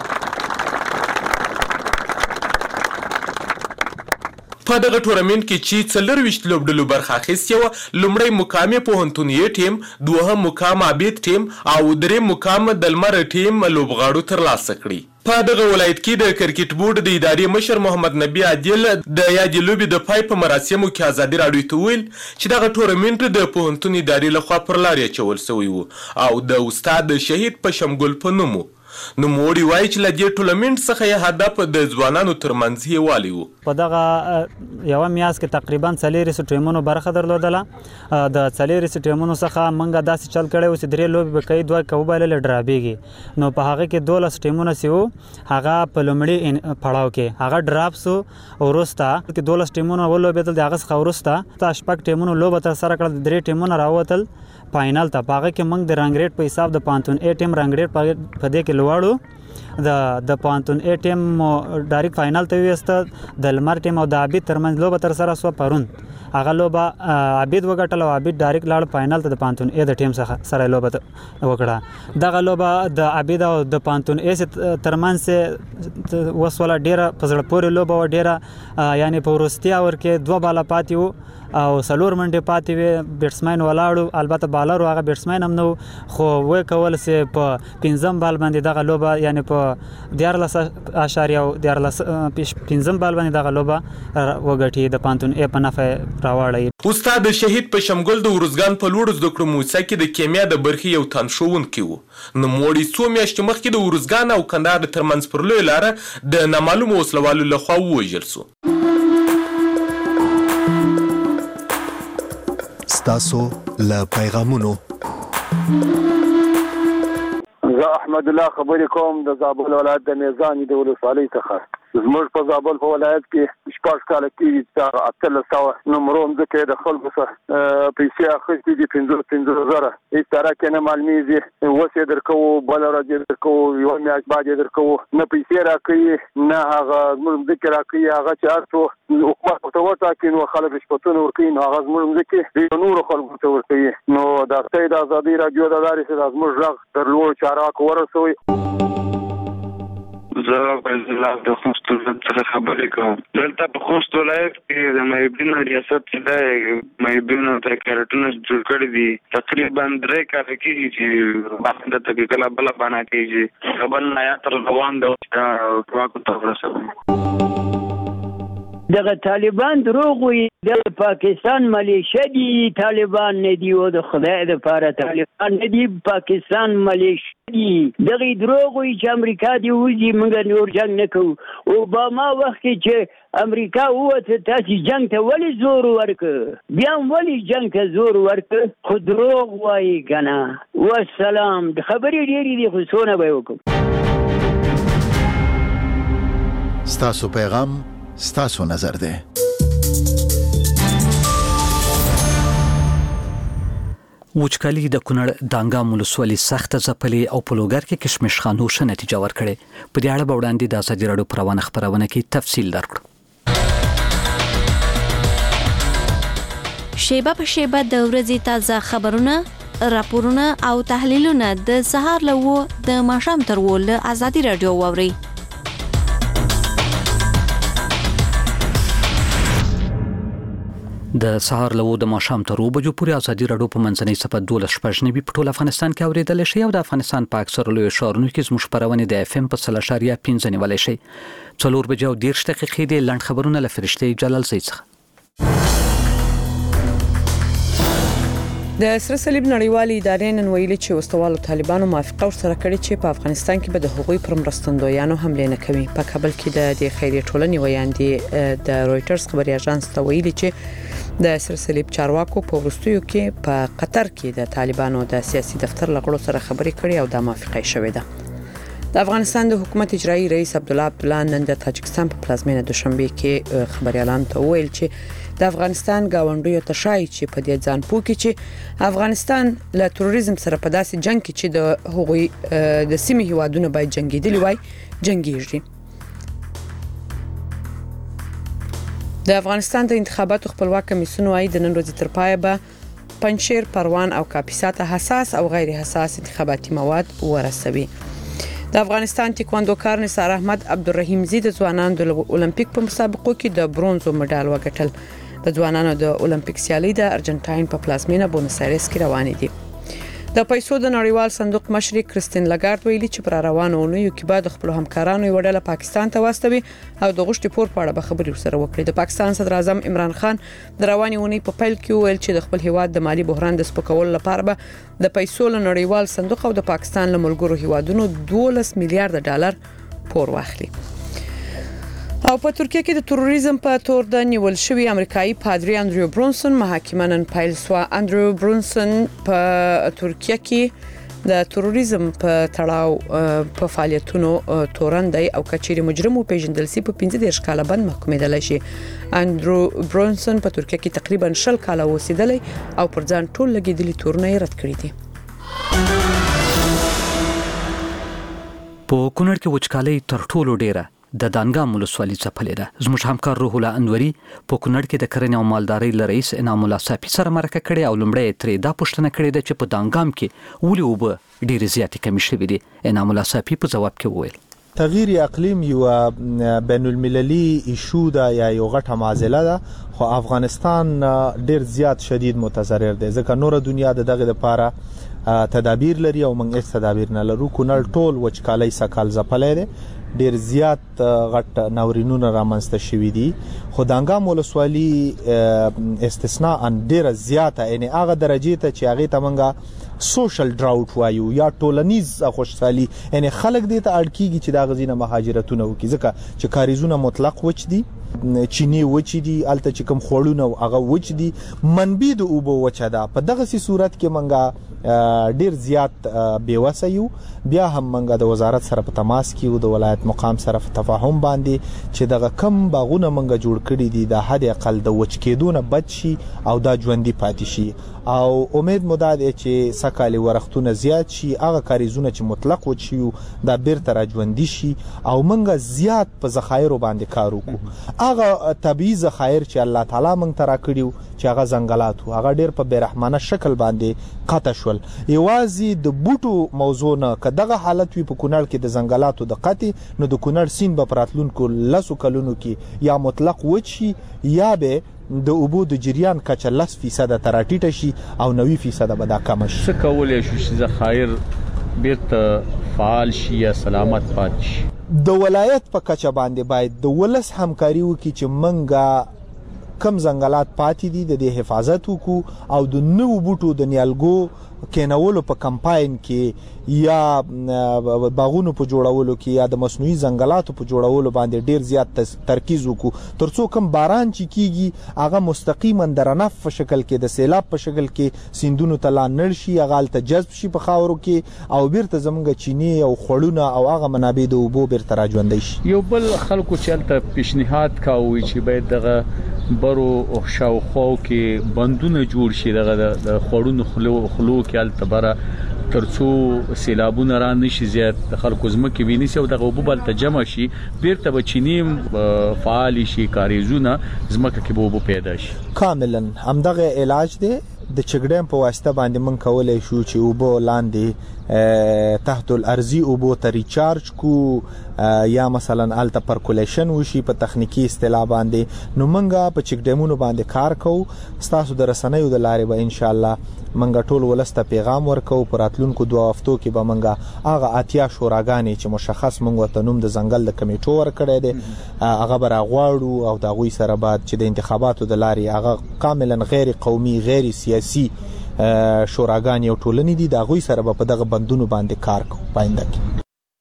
په دغه ټورنمنت کې چې 24 لوبډلو برخه اخیستې وه، لومړی مقام یې پوهنتون یې ټیم، دوهم مقام عابد ټیم او دریم مقام د لمر ټیم لوبغاړو ترلاسه کړي. په دغه ولایت کې د کرکټ بورډ د ادارې مشر محمد نبی عادل د یادې لوبې د پای په مراسمو کې ازادي راډیو ته وویل چې دغه ټورنمنت د پوهنتون ادارې لخوا پر لار اچول شوی و او د استاد شهید په شمګل په نوم و. نوموړي وایي چې له دې ټورنمنت څخه یې هدف د ځوانانو ترمنځ یووالی و. په دغه یوه میاشت کې تقریبا 4 ټیمونو برخه درلودله. د 4 ټیمونو څخه موږ داسې چل کړی و چې 3 لوبې به کوي، 2 که وبایللې ډرابېږي. نو په هغه کې 12 ټیمونه چې وو هغه په لومړي پړاو کې هغه ډراپ سو. وروسته کې 12 ټیمونه ولوبېدل، د هغه څخه وروسته 6 ټیمونو لوبه ترسره کړه، 3 ټیمونه راووتل فاینل ته. په هغه کې موږ د رنګ ریټ په حساب د پانتون A ټیم رنګ ریټ په دې کې لوړو. د پانتون A ټیم ډایرکټ فاینل ته ویسته. د لمر ټیم او د عابد ترمنځ لوبه ترسره سوه پرون. هغه لوبه عابد وګټله او عابد ډایرکټ لاړ فاینل ته د پانتون A د ټیم سره لوبه وکړه. دغه لوبه د عابد او د پانتون A ترمنځ وسوله ډېره په زړه پورې لوبه وه، ډېره یعنې په وروستي اور کې 2 باله پاتې وو او 4 منډې پاتې وې. بیټسمین ولاړو، البته بالر هغه بیټسمین هم نه و، خو وی کول چې په 5 بال باندې دغه لوبه یعنې په 14.15 بال باندې دغه لوبه وګټي د پانتون A په نفع راوړی. استاد شهید په شمګل د ورزګان په لوړو زده کړو موسسه کې د کیمیا د برخې یو تن ښوونکی و. نوموړي څو میاشتې مخکې د ورزګان او کندهار ترمنځ پر لویه لاره د نامعلومو وسلوالو لخوا ووژل سو. ستاسو له پیغامونو زه احمد الله خبرې کوم د زابل ولایت د میزان د ولسوالۍ څخه. زموږ په زابل په ولایت کې 6 کاله کېږي چې 1300 نمرو مځکې د خلکو څخه پیسې اخیستې دي 15,000 هېڅ طرح کې نه معلومېږي. اوس یې درکوو، بله ورځ یې درکوو، یوه میاشت بعد یې درکوو، نه پیسې راکوي نه هغه زموږ مځکې راکوي. هغه چې هر څو حکومت ورته وټاکي نو خلک رشوتونه ورکوي، نو هغه زموږ مځکې د نورو خلکو ته ورکوي. نو د د ازادي راډیو د لارې چې زموږ غږ تر لوړو چارواکو ورسوي. زه فیضالله د خوست ولایت څخه خبرې کوم. دلته په خوست ولایت کې د محبینو ریاست چې دی محبینو ته کارټونه جوړ کړي دي. تقریبا 3 کاله کېږي چې باندې ته کې کله بله بنا کېږي. بل نه یا تر روان د واکو ته ورسوي. دغه طالبان دروغ وي د پاکستان ملیشه دي طالبان نه دي او د خدای لپاره طالبان نه دي پاکستان ملیشه دي دغه دروغ وي چې امریکا دی وځي موږ نور جنگ نه کوو اوباما وخت چې امریکا ووته تاسو جنگ ته ولې زور ورکړ بیا ولې جنگ ته زور ورکړ خو دروغ وایي کنه والسلام د خبرې ډېرې دي خو څونه به وکړو ستاسو پیغام ستاسو نظر ده. وچکالي د کونړ دانګام ولسوالۍ سخت ځپلې او په لوګر کې کشمش خانو ښه نتیجه ورکړې په دې اړه به وړاندې د ازادي راډیو پروانه خبرونه کې تفصیل درکړو. شیبه په شیبه د ورځې تازه خبرونه راپورونه او تحلیلونه د سهار له د ماښام تر ول ازادي راډیو ووري. د سهار له د ماښام تر 2 بجو پورې ازادي راډیو په منځنۍ صفه 12 په ټول افغانستان کې اوریدل شي او د افغانستان په اکثر لوی ښارونو کې زموږ خبرونه د FM په 3.5 نیولای شي. 4 بجو 10 دقیقې د لاند خبرونه له فرشته جلال زید څخه. د سره صلیب نړیوالې ادارې نن ویلي چې وسوالو طالبانو موافقه ورسره کړې چې په افغانستان کې به د حقوقي پر مرستندویانو حمله نه کوي. په کابل کې د خیریه ټولنې ویاندې د رويټرز خبري اژانس ته ویلي چې د سره صلیب چارواکو په ورستیو کې په قطر کې د طالبانو د سیاسي دفتر لغړو سره خبري کړې او د موافقه شوې ده. د افغانستان د حکومت اجرایی رئیس عبدالله نن د تاجکستان په پلازمینه دوشنبه کې خبريالان ته ویل چې د افغانستان گاونډیو ته شایي چې په دې ځان پوکي چې افغانستان له تروریزم سره په داسې جنگ کې چې د هغوی د سیمې هیوادونو باید جنگیدلی وای جنگیږي. د افغانستان د انتخاباتو خپلواک کمیسیون وايي د نن ورځې تر پایه به پنجشیر، پروان او کاپیسا ته حساس او غیر حساس انتخاباتي مواد ورسوي. د افغانستان تکواندوکار نثار احمد عبدالرحیم زی د ځوانانو د اولمپیک په مسابقو کې د برونزو مډال وګټل. د ځوانانو د اولمپیک سیالي د ارجنټاین په پلازمینه بونس ایرس کې روانې دي. د پیسو د نړیوال صندوق مشر کریستین لاګارد ویلي چې پر روانو اونیو کې بعد خپل همکارانو یو ډله پاکستان ته واستوي او د غشتي پور په اړه به خبري سره وکړي. د پاکستان صدر اعظم عمران خان د رواني اونۍ په پیل کې ویل چې د خپل هیواد د مالی بحران د سپکولو لپاره به د پیسو له نړیوال صندوق او د پاکستان له ملګرو هیوادونو 12 میلیارډ ډالر پور واخلي. او په ترکیه کې د تروریزم په تور د نیول شوی امریکایي پادری اندریو برونسون محاکمه نن پیل شو. اندریو برونسون په ترکیه کې د تروریزم په تړاو په فعالیتونو تورندای او کچېری مجرم او پیژندل سي په 15 کاله بند محکومېدل شي. اندریو برونسون په ترکیه کې تقریبا 10 کاله اوسېدلی او پر ځان ټول لګیدلي تورونه رد کړی دي. په کونړ کې وچکالي تر ټولو ډیره د دانګام ولسوالۍ ځپلې ده. زموږ همکار روح الله انوري په کونړ کې د کرنې او مالدارۍ لرئیس انعام الله صافي سره مرکه کړې او لومړی ترې دا پوښتنه کړې ده چې په دانګام کې ولې اوبه ډېرې زیاتې کمې شوې دي. انعام الله صافي په ځواب کې وویل تغییر اقلیم یو بین المللي ایشو ده یا یو غټه معضله ده خو افغانستان ډېر زیات شدید متضرر دی ځکه نور دنیا دغه لپاره تدابیر لري او موږ هیڅ تدابیر نه لرو. کونړ ټول وچکالۍ سکال ځپلې ده ډیر زیات غټ ناورینونه رامنځته شوي دي خو دانګام ولسوالۍ استثناء ان ډیر زیاته یعنی هغه درجه ته چې هغه تمنګه سوشل ډراوټ وایو یا ټولنیز خوشحالي یعنی خلک دې ته اړ کیږي چې دا غزینه مهاجرتونه وکړي ځکه چې کاریزونه مطلق وچ دي چینی وچ دي الته چې کوم خوړونه هغه وچ دي منبع د اوبو وچه ده. په دغه صورت کې منګه ډیر زیات بیوسه یو بیا هم منګه د وزارت سره په تماس کې او د ولایت مقام سره په تفاهم باندې چې دغه کم باغونه منګه جوړ کړي دي د حد اقل د وچ کېدونه بچ شي او دا ژوندۍ پاتې شي او امید مو ده چې سکالي ورختونه زیات شي هغه کاریزونه چې مطلق وچ شي دا بیرته را ژوندۍ شي او منګه زیات په ذخایر باندې کار وکړو. هغه طبيعي ذخایر چې الله تعالی موږ ترا کړیو چې هغه ځنګلات هغه ډیر په بیرحمانه شکل باندې قطع شول. یوازې د بوټو موضوع نه کداغه حالت وي په کونړ کې د ځنګلاتو د قطع نو د کونړ سین په پراتلونکو لاسو کلونو کې یا مطلق وچی یا به د اوبو د جریان کچه 10% تراټیټه شي او 90% به دا کم شي. څه کولای شو چې ذخایر بیرته فعال شي یا سلامت پاتې شي؟ د ولایت په کچه باندې باید د ولس همکاري وکړي چې منګه کم ځنګلات پاتې دي د دې حفاظت وکړو او د نوو بوټو د نیالګو کینولو په کمپاین کې یا باغونو په جوړولو کې یا د مصنوعي ځنګلاتو په جوړولو باندې ډیر زیات ترکیز وکړو ترڅو کم باران چې کیږي هغه مستقیما درنف په شکل کې د سیلاب په شکل کې سیندونو ته لاندې شي هغه ته جذب شي په خاورو کې او بیرته زمونږ چینی او خړونه او هغه منابع د اوبو بیرته راژوندي شي. یو بل خلکو چلته پیشنهاد کاوه چې باید دغه برو او شاوخوا کې بندونه جوړ شي دغه د خړونو خلو کې التبره ترڅو سیلابونه را نشي زیات د خلکو زمکه ویني او دغه وبال ته جمع شي بیرته بچینیم فعال شي کاریزونه زمکه کې وبو پیدا شي. کاملا همدغه علاج دی د چګډم په واسطه باندې من کولای شو چې وبو لاندې تحت الارضی وبو ته ریچارج کو یا مثلا الته پرکولیشن وشي په تخنیکی اصطلاح باندې نو منګه په چګډمونو باندې کار کوو ستاسو د رسنیو د لارې به ان شاء الله منګه ټول ولسته پیغام ورکو پر راتلونکو 2 هفتو کې به منګه هغه اتیا شوراګانې چې مشخص منګه ته نوم د ځنګل د کمیټو ورکړی دی هغه به راغواړو او د غوي سره بعد چې د انتخاباتو د لارې هغه کاملا غیر قومي غیر سیاسي شوراګانې او ټولنې دي د غوي سره په دغه بندونو باندې کار کوو پاینده کې.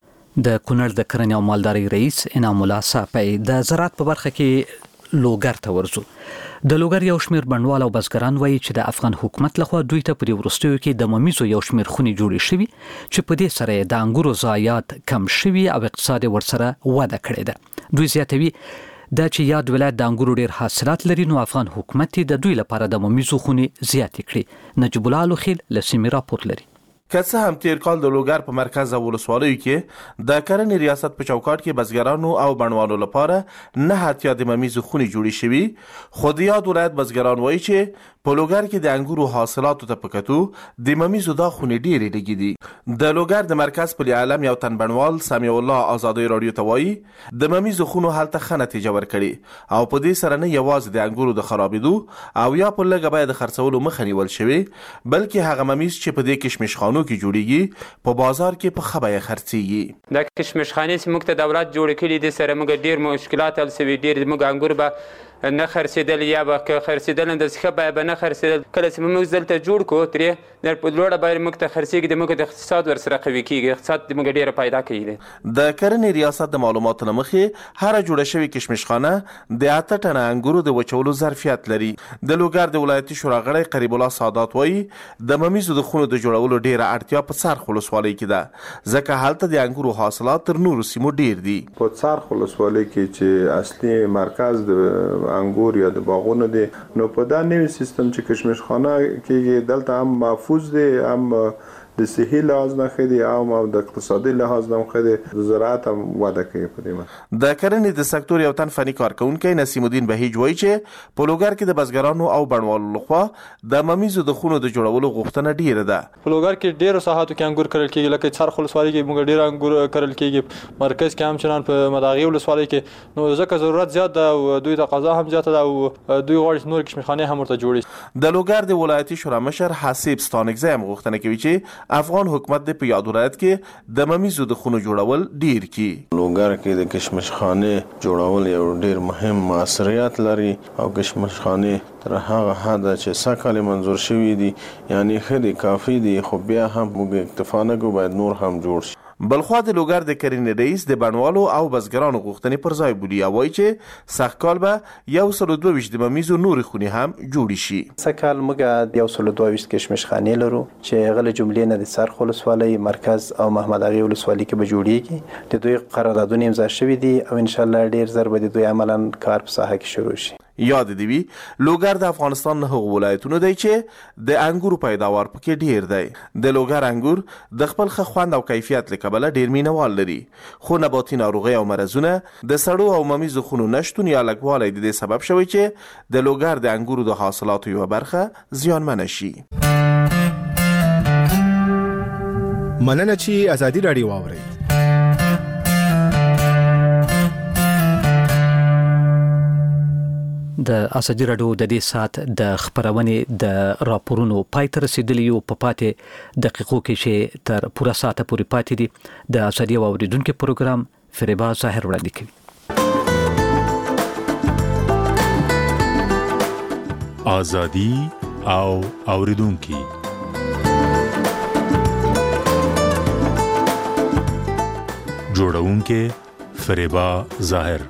د کونړ د کرنې او مالدارۍ رئیس انعام الله صافی د زراعت په برخه کې لوګر ته ورځو. د لوګر یو شمیر بڼوال او بزګران وایي چې د افغان حکومت لخوا دوی ته په ورستیو کې د ممیزو یو شمیر خونې جوړې شوي چې په دې سره د انګورو ضایعات کم شوي او اقتصاد ورسره وده کړې ده. دوی زیاتوي دا چې یاد ولایت د انګورو ډیر حاصلات لري نو افغان حکومت د دوی لپاره د ممیزو خونې زیاتې کړي. نجیب الله لوخیل له سیمې راپور لري. که څه هم تیر کال د لوګر په مرکز او ولسوالیو کې د کرنې ریاست په چوکاټ کې بزګرانو او بڼوالو لپاره نه اتیا د ممیزو خونې جوړې شوي خو د یاد ولایت بزګران وایي چې په لوګر کې د انګورو حاصلاتو ته پکتو د ممیزو دا خونې ډېرې لګي دي. د لوګر د مرکز پلی عالم یو تن بڼوال سمیع الله آزادۍ رادیو ته وایي د ممیزو خونو هلته ښه نتیجه ورکړې او په دې سره نه یوازې د انګورو د خرابېدو او یا په لږه بیه د خرڅولو مخه نیول شوې بلکې هغه ممیز چې په دې کشمش خانو کې جوړیږي په بازار کې په ښه بیه خرڅېږي. دا کشمش خانې چې موږ ته دولت جوړې کړي دي سره موږ ډېر مشکلات حل سوي ډېر موږ انګور به نه خرڅېدل یا به که خرڅېدل د ښه بیه به نه خرڅېدل کله چې موږ دلته جوړ کړو ترې په لوړه بیه موږ ته خرڅېږي د موږ د اقتصاد ورسره قوي کېږي اقتصاد د موږ ډېره پیدا کوي. د کرنې ریاست د معلوماتو له مخې هره جوړه شوې کشمش خانه د 8 ټنه انګورو د وچولو ظرفیت لري. د لوګر د ولایتي شورا غړی قریب الله سادات وایي د ممیزو د خونو د جوړولو ډېره اړتیا په څرخ ولسوالۍ کې ده ځکه هلته د انګورو حاصلات تر نورو سیمو ډېر دي. په څرخ ولسوالۍ کې چې اصلي مرکز د انګور یا د باغونو دي نو په دا نوی سیستم چې کشمش خانه کېږي دلته هم محفوظ دي هم د صحي لحاظ نه ښه دي او د اقتصادي لحاظ نه ښه دي د زراعت هم وده کوي په دې. د کرنې د سکتور یو تن فني کارکونکی نسیم الدین بهیج وایي چې په لوګر کې د بزګرانو او بڼوالو لخوا د ممیزو د خونو د جوړولو غوښتنه ډیره ده. په لوګر کې ډیرو ساحاتو کې انګور کرل کېږي لکه څرخ ولسوالۍ کې موږ ډیر انګور کرل کېږي مرکز کې هم چنان په مداغي ولسوالۍ کې نو ځکه ضرورت زیات ده او دوی تقاضا هم زیاته ده او دوی غواړي نور کشمخانه هم ورته جوړي. د لوګر د ولایتي شورا مشر حسیب ستانکزی هم غوښتنه کوي چې افغان حکومت د په یاد ولایت کې د ممیزو د خونو جوړول ډیر کی. لوګر کې د کشمش خانه جوړول یو ډیر مهم موثریت لري او کشمش خانه تر هغه حد چې سکهاله منظور شوی دي یعنی خدي کافی دي خو بیا هم موږ اکتفا نه کوو باید نور هم جوړ شي. بلخوا د لوګر د کرنې رئیس د بڼوالو او بزګرانو غوښتنې پر ځای بولي او وایي چې سږکال به 122 د ممیزو نورې خونې هم جوړې شي. سږکال موږ 122 کشمش خانې لرو چې هغه له جملې نه د څرخ ولسوالۍ مرکز او محمد اغې ولسوالۍ کې به جوړیږي. د دوی قراردادونه امضا شوي دي او ان شاء الله ډیر زر به د دوی عملاً کار په ساحه کې شروع شي. یاد دی وی لوګر د افغانستان نه هغو ولایتونو دی چې د انګورو پیداوار پکې ډیر دی. د لوګر انګور د خپل ښه خوند او کیفیت له کبله ډیر مینوال لري خو نباتي ناروغۍ او مرزونه د سړو او ممیزو خونو نشتون یا لږوالی د دې سبب شوی چې د لوګر د انګورو د حاصلاتو یوه برخه زیانمنه شي. مننه چې ازادي راډیو واورئ. د ازادي راډیو د دې سات د خبرونې د راپورونو پای ته رسیدلی یو په پاتې دقیقو کې چې تر پوره ساعته پورې پاتې دي د ازادي اوریدونکو پروګرام فریبا ظاهر وړاندې کوي. ازادي او اوریدونکو جوړونکې فریبا ظاهر.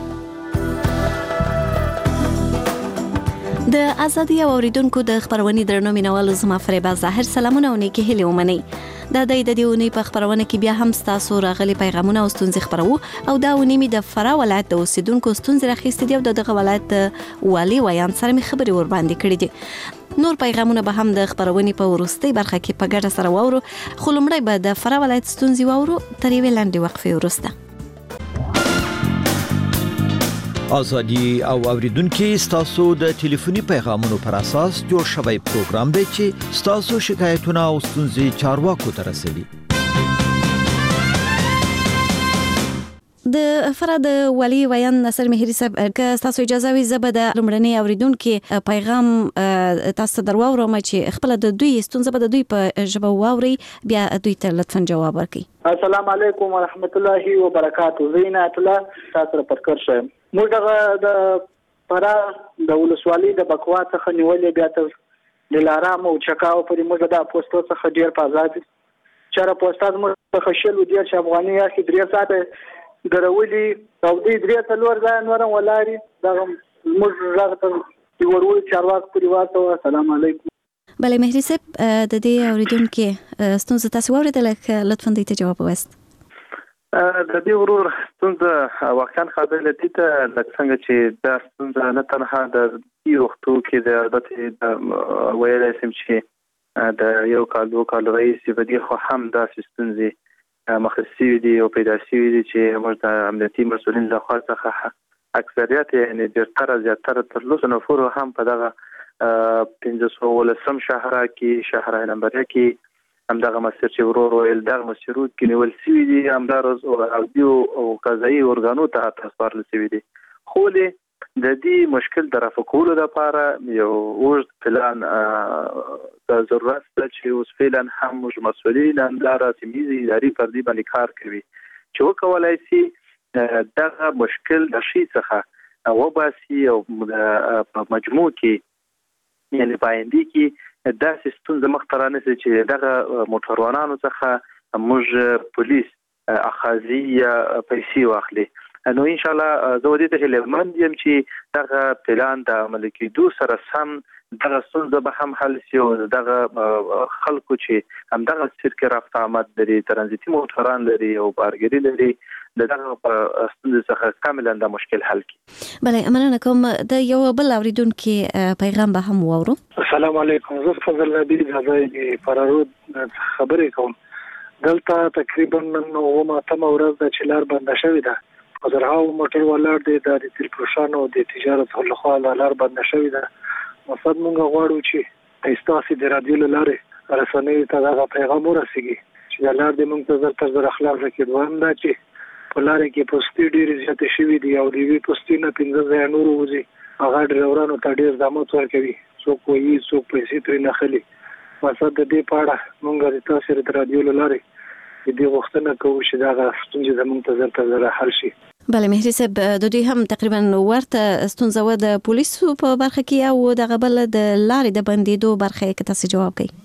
د ازادي او اوریدونکو د خبرونې درنو مینوالو زما فریبا ظاهر سلامونه او نیکی هیلې ومنئ. د دې ونې په خبرونه کې بیا هم ستاسو راغلي پیغامونه او ستونزې خبرو او دا ونې مې د فراه ولایت د اوسیدونکو ستونزې راخیستې دي او دغه ولایت والي ویان سره مې خبرې ور باندې کړې دي. نور پیغامونه به هم د خبرونې په وروستۍ برخه کې په ګډه سره واورو، خو لومړی به د فراه ولایت ستونزې واورو تر یوې لنډې وقفې وروسته. ازادي او اوریدونکو ستاسو د ټلیفوني پیغامونو پر اساس جوړ شوی پروګرام دی چې ستاسو شکایتونه او ستونزې چارواکو ته رسوي. د فراه د والي ویان ناصر مهری صاحب که تاسو اجازه وي زه به د لومړنۍ اوریدونکو پیغام تاسو درواورم چې خپل د دوی ستونزه به د دوی په ژبه واوري، بیا دوی ته لطفا جواب ورکړي. السلام علیکم ورحمت الله وبرکاته. زینت الله تاسو پرکر شم. موږ د فراه د ولسوالۍ د بکوا څخه نیولې بیا تر دلارام او چکاو پرې موږ د پوسټو څخه ډیر په آزاد چاره پوسټاز موږ څخه شل ودی چې افغاني اخی 3 ساعته درولي او دې 3 ځای نورم ولاري دا موږ راغته دی ورول چارواک پرې واسو. السلام علیکم. بله مهری صاحب د دې اوریدونکو ستونزه تاسو واوریدل، لطفا دې ته جواب وست. د دې ورور ستونزه واقعا خبره دي ته څنګه چې دا ستونزه نه تنها د یوختو کې د البته ویل سم چې د یو کال رئیس بدی خو هم دا ستونزه مخصوصي دي او پیدا شوی دي چې موږ د امنیتي مسولین له خوا څخه اکثریت یعنی ډېر زیاتره تر لوس نفور هم په دغه 15 شهره کې شهر نمبر کې هم دغه مسیر چې ورور ویل دغه مسیرو کې نیول شوی دي هم د او قضایي ارګانو ته تسپارل شوی دي. خو د دې مشکل د رفع کولو لپاره یو اوږد پلان د ضرورت ده چې اوس فعلا هم مسؤلین هم د رسمي اداري فردي باندې کار کوي چې وکولای شي دغه مشکل د شي څخه وباسي او په مجموع کې یعنی پاینده کې دا سیستم د مخترانه چې دغه موټروانانو څخه موږ پولیس اخاذي پیسې واخلي. نو ان شاء الله زه ودې ته لمن یم چې دغه پلان د عمل کېدو سره سم دغه ستونزه به هم حل شي او دغه خلکو چې هم دغه سرکه رافت آمد لري ترانزیتي موټران لري او بارګری لري دغه ستونزه څخه کاملا د مشکل حل کی. بله مننه کوم. د یو بل اوریدونکو پیغام به هم واورو. السلام علیکم. زه فضل نبی زاده فرارود خبرې کوم. دلته تقریبا نن اومه تم ورځ د چلار بند شوې ده. زرهاو موټر ولر دي د تل پروشانو د تجارت خلخوا لار بند شوې ده. مقصد مونږ غواړو چې تاسو د رادیو لاره رسنۍ ته دا پیغام ورسیږي چې د لار د مونږ تر اخلاق کې دوام ده چې په لار کې پوسټي ډېر زیات شوي دي او د وی پوسټي نه 15 ځای نور وځي هغه ډرایورانو ته ډېر زحمت ورکوي څوک وایي څوک پیسې ترې نه خلي. مقصد د دې پاړه مونږ د تاسو د رادیو لاره دې غوښتنه کوو چې دا ستونزې زموږ ته حل شي. بله مهری صاحب د دوی هم تقریبا ورته ستونزه و د پولیسو په برخه کې او د غبل د لارې د بندیدو برخه کې تاسو جواب کړئ.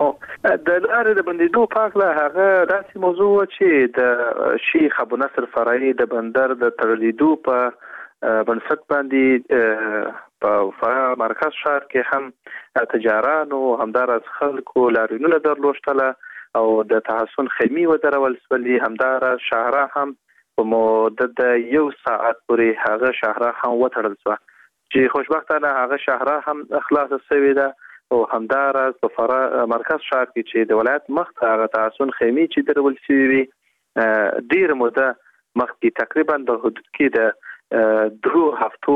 د لارې د بندیدو پاکله هغه داسې موضوع چې د شیخ ابو نصر فرعي د بندر د تړلیدو په بنسټ باندې په فراه مرکز ښار کې هم تجارانو همدارس خلکو لاریونونه درلوشتله او د تحسن خیمې ودرول سولې همدارس شهره هم په مدت 1 ساعت پورې هغه شهره هم وتړل شو چې خوشبختانه هغه شهره هم خلاص شوې ده او همدارس په فراه مرکز ښار کې چې د ولایت مخ ته هغه تحسن خیمې چې درول شوې ډیر مده مخکې تقریبا د حدود کې د 2 هفتو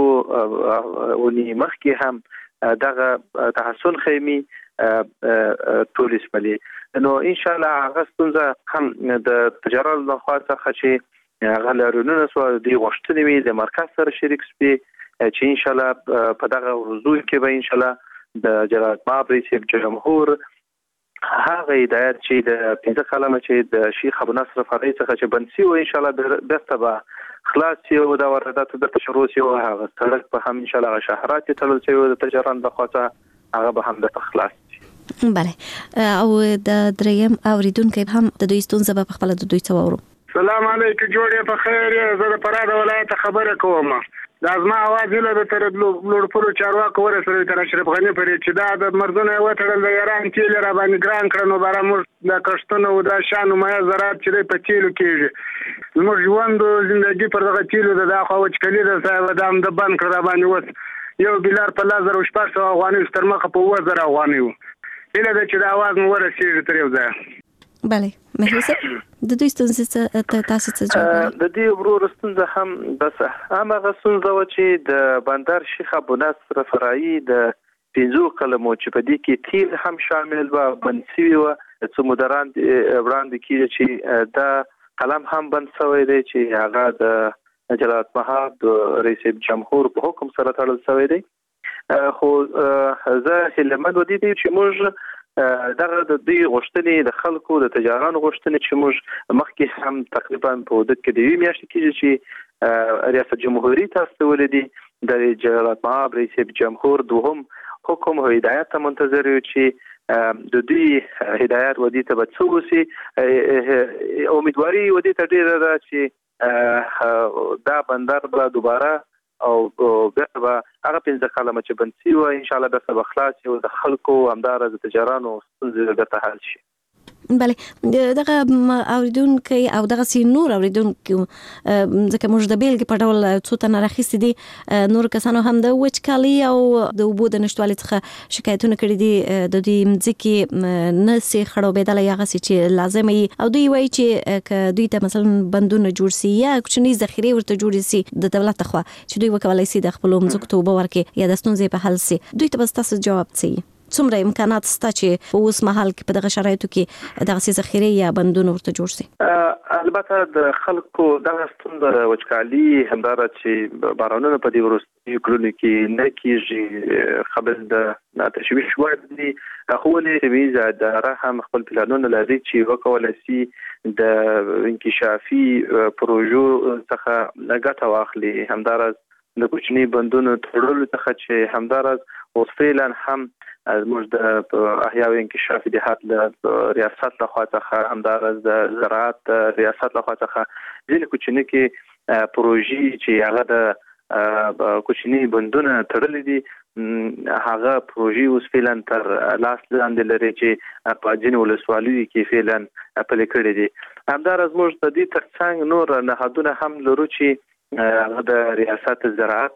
ونی مخکې هم دغه تحسن خیمې ټول شملي. نو ان شاء الله هغه ستونزه هم د تجارت لخوا څخه چې هغه لارونونه سو د غشتنې وي د مرکز سره شریک سپي چې ان شاء الله په دغه ورځو کې به ان شاء الله د جلال ماب رئیس جمهور هغه هدایت چې د 15 کلمه چې د شیخ ابو نصر فرعي څخه چې بنسي او ان شاء الله بسته به خلاص یو د وارداتو د شروع شي او هغه سړک په هم ان شاء الله شهرات تلل شي او د تجارت د خاطر هغه به هم د خلاص بله او د دریم اوریدونکو هم د دوی ستونزه په خپل د دوی څورو. سلام علیکم جوړه په خیر زه د فراه د ولایت خبره کوم. د ازما आवाज له تر لوړ پرو چارواکو ورسره تر اشرف غنی پرې چې دا د مردونه وټړل د ایران تیل را باندې ګران کړنو برامور د کښتونو او د شانو مې زراعت چې په تیلو کېږي موږ ژوند ژوندۍ پر دغه تیلو د اخو وچکلي د صاحب دام د بند کړ را باندې وس یو ډالر په 1000 افغاني ستر مخه په 2000 افغاني اله د چې د आवाज مو ورسېږي تر یو ځای. بله مهرسه د دوی ستونزې تاسو څه جواب د دې ورور ستونزه هم بس هغه ستونزه و چې د بندر شیخ ابو نصر فرعي د 15 کلمو چې په دې کې تیل هم شامل و بنسي و څو مدران وړاندې کیږي چې دا قلم هم بند شوی دی چې هغه د جلالت محمد رئیس جمهور په حکم سره تړل شوی دی. خو زه هلمند ودی دی چې موږ دغه د دوی غوښتنې د خلکو د تجارانو غوښتنې چې موږ مخکې هم تقریبا په ودت کې د یوې میاشتې کېږي چې ریاست جمهوریت تاسو ولې د جلالت محمد رئیس جمهور دوهم حکم او هدایت ته منتظر یو چې د دوی هدایت ودی ته بڅوسي امیدواري ودی ته ډیره ده چې دا بندر به دوباره او بیا به هغه 15 کلمه چې بنسي و ان شاء الله به سبا خلاص یو د خلکو همدار د تجارانو ستونزې به حل شي. بله دغه اوریدونکو او دغه سي نور اوریدونکو ځکه موږ د بیلګې په ډول څو تنه راخېستې دي نور کسانو هم د وچکالي او د اوبو د نشټوالي څخه شکایتونه کړي دي د دوی مځکې نسي خړوبېدل یا غسي چې لازمي او دوی وایي چې دوی ته مثلا بندونه جوړ سي یا کوچني ذخیره ورته جوړ سي د دولت خوا چې دوی وکولای سي د خپل مځکو ته اوبه ورکړي یا د ستونزې په حل سي دوی ته بس تاسو جواب سي څومره امکانات شته چې په اوس مهال کې په دغه شرایطو کې دغه ذخیره یا بندونه ورته جوړ شي؟ البته د خلکو دغه ستونزه وچکالي همدارد چې بارانونه په دې وروستیو کلونو کې نه کېږي قبل د تشویش وړ دي خو ولې ویزه اداره هم خپل پلانونه لري چې وکولای شي د انکشافي پروژو څخه ګټه واخلي همدارد د کوچني بندونو تړلو څخه چې همدارد اوس فعلا هم موږ د احیا او انکشاف دهات د ریاست لخوا څخه همدارز د زراعت ریاست لخوا څخه ځینې کوچني کې پروژې چې هغه د کوچني بندونه تړلې دي هغه پروژې اوس فعلا تر لاس لاندې لري چې په ځینې ولسوالیو کې فعلا پلي کړې دي همدارز موږ د دې ترڅنګ نور نهادونه هم لرو چې هغه د ریاست زراعت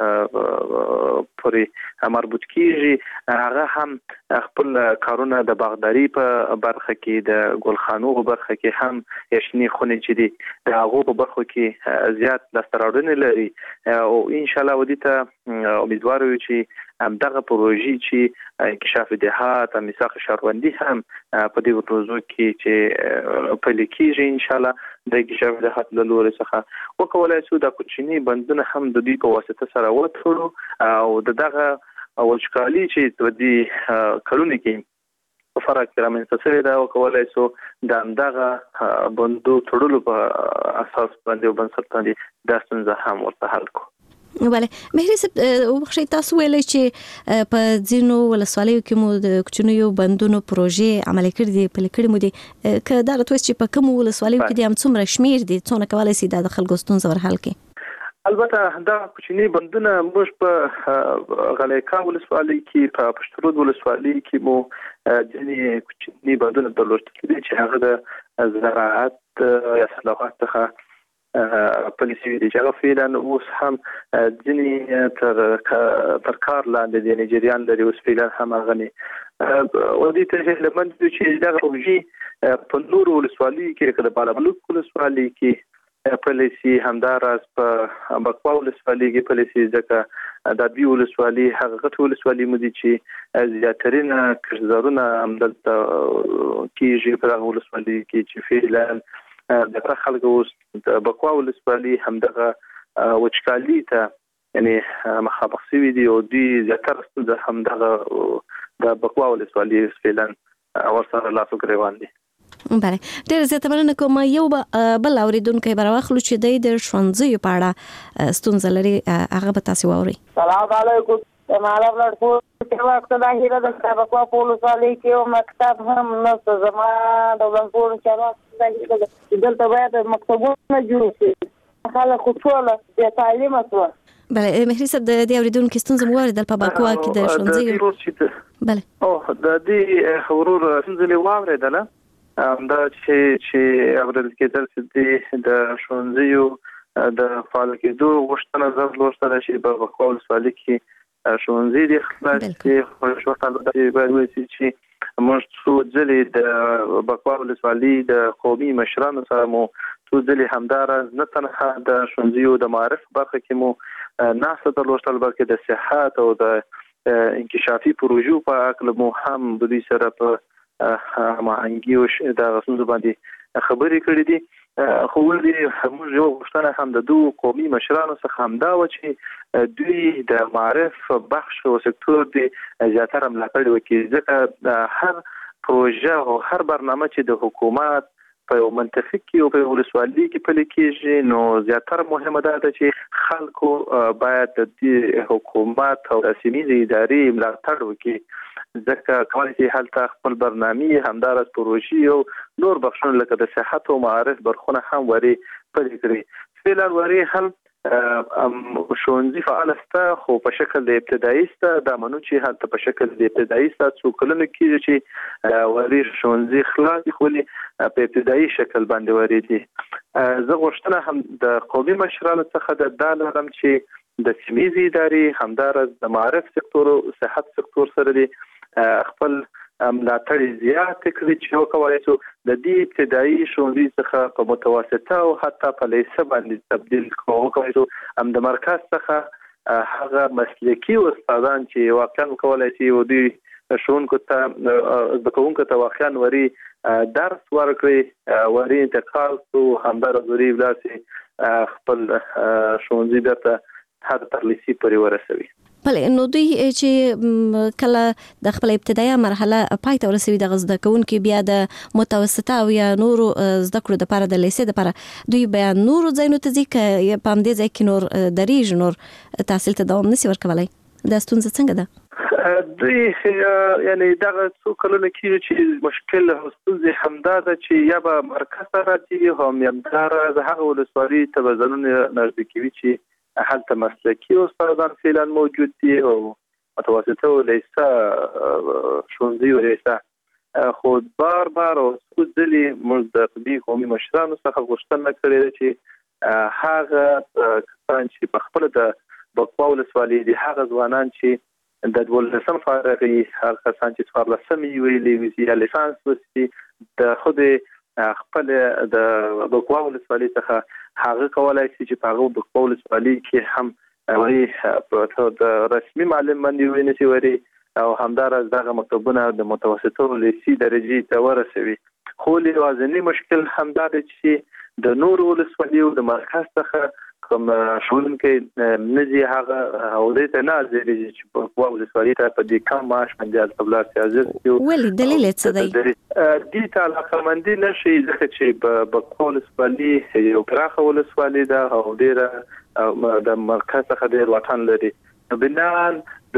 پورې مربوط کیږي هغه هم خپل کارونه د باغداري په برخه کې د ګلخانو په برخه کې هم یشنی خونې چې دي د هغه په برخه کې زیات لستراډونه لري او ان شاء الله ودی ته امیدوار یو چې دغه پروژې چې انکشاف دهات او میثاق شهروندي هم په دې ورځو کې چې په لیکيږي ان شاء الله د انکشاف دهات له لوري څخه وکولای شو د کوچني بندونه هم د دې په واسطه سره وټړو او دغه وچکالي چې د دې کلونو کې فرق رامنځته شوی دا وکولای شو د دغه بندو تړلو په اساس باندې او بنسټ باندې د ستونزه هم ورته حل کو. بله مهري وبخښئ تاسو ویلئ چې په ځینو ولسوالیو کې مو د کوچنیو بندونو پروژې عملي کړې دي پلي کړې مو دي که دا راته وایاست چې په کومو ولسوالیو کې دي هم څومره شمېر دي څونه کولی شي دا د خلکو ستونزه ور حل کړي؟ البته دا کوچني بندونه موږ په غلیکا ولسوالۍ کې په پشترود ولسوالۍ کې مو ځینې کوچني بندونه درلودل چې هغه د زراعت یا صلاحات څخه پالیسي دي چې هغه فعلا اوس هم ځینې تر کار لاندې د نایجریان لري اوس فعلا هم غني او دې ته لمن چې دا پروژې په نورو ولسوالۍ کې کله بالابلوک ولسوالۍ کې پالیسي همداراز په بکوا ولسوالۍ کې پالیسي ځکه د دې ولسوالۍ حقیقت ولسوالۍ مو دي چې زیاترین کړزارونه هم دلته کېږي په هغه ولسوالۍ کې چې فعلا د خلکو د بکوا ولسوالۍ همدغه وچکالي ته یعنی مخابخ شوي دي او دوی زیاتره ستونزه همدغه د بکوا ولسوالۍ فعلا ورسره لاسو ګریوان دي. بله ډېر زیاته مننه کوم. یو بل اوریدونکی به راوخلو چې د ښوونځیو په اړه ستونزه لري، هغه به تاسو واورئ. سلام علیکم. زماله پلټفورم چې وخت د هیله د سبق په ولسوالۍ کې او مکتب هم نشته. زما د ولسوالۍ چې وخت د هیله دلته باید مکتبونه جوړ شي. خلک ټول د تعلیم اسوه. بله مهري صاحب د دې اوریدونکو ستونزه مو واورېدل په باکوا کې د ښوونځیو. بله او د دې ورور څنګه واورېدله دا چې اوریدل کېدل چې د ښوونځیو د فعال کېدو غوښتنه ضروري شي په باکوا ولسوالۍ کې ښوونځي د خلاص کې خوشبخته ده باید وایي چې موږ څو ځلې د باکوا ولسوالۍ د قومي مشرانو سره مو څو ځلې همداراز نه تنها د ښوونځیو د معرف برخه کې مو ناسته درلوده بلکې د صحت او د انکشافي پروژو په اړه مو هم د دې سره په ماهنګي او د غوښتنو باندې خبرې کړې دي. خو ولې موږ یو غوښتنه هم د دوه قومي مشرانو څخه همدا و چې دوی د معرف بخش او سکتور دی زیاتره ملاتړ وکړي، ځکه هر پروژه او هر برنامه چې د حکومت په منطقه کې او په ولسوالۍ کې پلي کېږي نو زیاتره مهمه ده چې خلکو باید د حکومت او سیمې ادارې ملاتړ وکړي، ځکه کولای شي هلته خپل برنامه همدارس پروژې او نور بخښونه لکه د صحت او معارف برخونه هم وری پلي کړي. فعلا وری هم ښوونځي فعال سته خو په شکل د ابتدایي سته دا منو چې هلته په شکل د ابتدایي سته څو کلونه کېږي چې وری ښوونځي خلاص خو په ابتدایي شکل باندې وری دي. زه غوښتنه هم د قومي مشرانو څخه د دالرم چې د سیمې ادارې همدارس د معرف سکتور او صحت سکتور سره دي خپل ملاتړ زیات کړي چې وکولای شو د دې ابتدایي ښوونځي څخه په متوسطه او حتی په لیسه باندې تبدیل وکولای شو هم د مرکز څخه هغه مسلکي استادان چې واقعا کولای شي او دوی ښوونکو ته زدهکوونکو ته واقعا وری درس ورکړي وری انتقال او همدارس وری ولاسي خپل ښوونځي درته هر ترلیسي پورې ورسوي. بله نو دوی چې کله د خپل ابتدایي مرحله پای ته ورسوي د زده کوونکو بیا د متوسطه او یا نورو زده کړو لپاره د لیسې لپاره دوی بیا نورو ځایونو ته ځي که په همدې ځای کې نور درېږي نور تحصیل ته دوام نشي ورکولی؟ دا ستونزه څنګه ده؟ دوی یعنی دغه څو کلونه کېږي چې مشکل او ستونزې همدا ده چې یا به مرکز ته راځي هم همداراز هغه ولسوالۍ ته به ځانونه نږدې کوي چې هلته مسلکي استادان فعلا موجود دي او متوسطه او لیسه ښوونځي او لیسه خو بار او څو ځلې موږ د دې قومي مشرانو څخه غوښتنه کړې ده چې هغه کسان چې په خپل د باکوا ولسوالۍ دي هغه ځوانان چې د 12 فارغي هغه کسان چې 14 ویلي وي یا لیسانس وسي د خود خپل د باکوا ولسوالۍ څخه هغه کولای شي چې په هغه باکوا ولسوالۍ کې هم وری د رسمي معلم باندې ونیسي وری او همدارس دغه مکتبونه د متوسطه او لیسې درجه ته ورسوي. خو لوازمي مشکل همدا دی چې د نور ولسوالیو د مرکز څخه کوم ښوونکي نزي هغه او دې ته نه ځي چې په ولسوالۍ ته په دې کم معاش باندې تبلار سیاست ولې دلیل څه دی؟ دې ته علاقمندي نشي ځکه چې په ولسوالۍ یو پراخه ولسوالۍ ده او ډیره د مرکز څخه ډیر وطن لري. بنان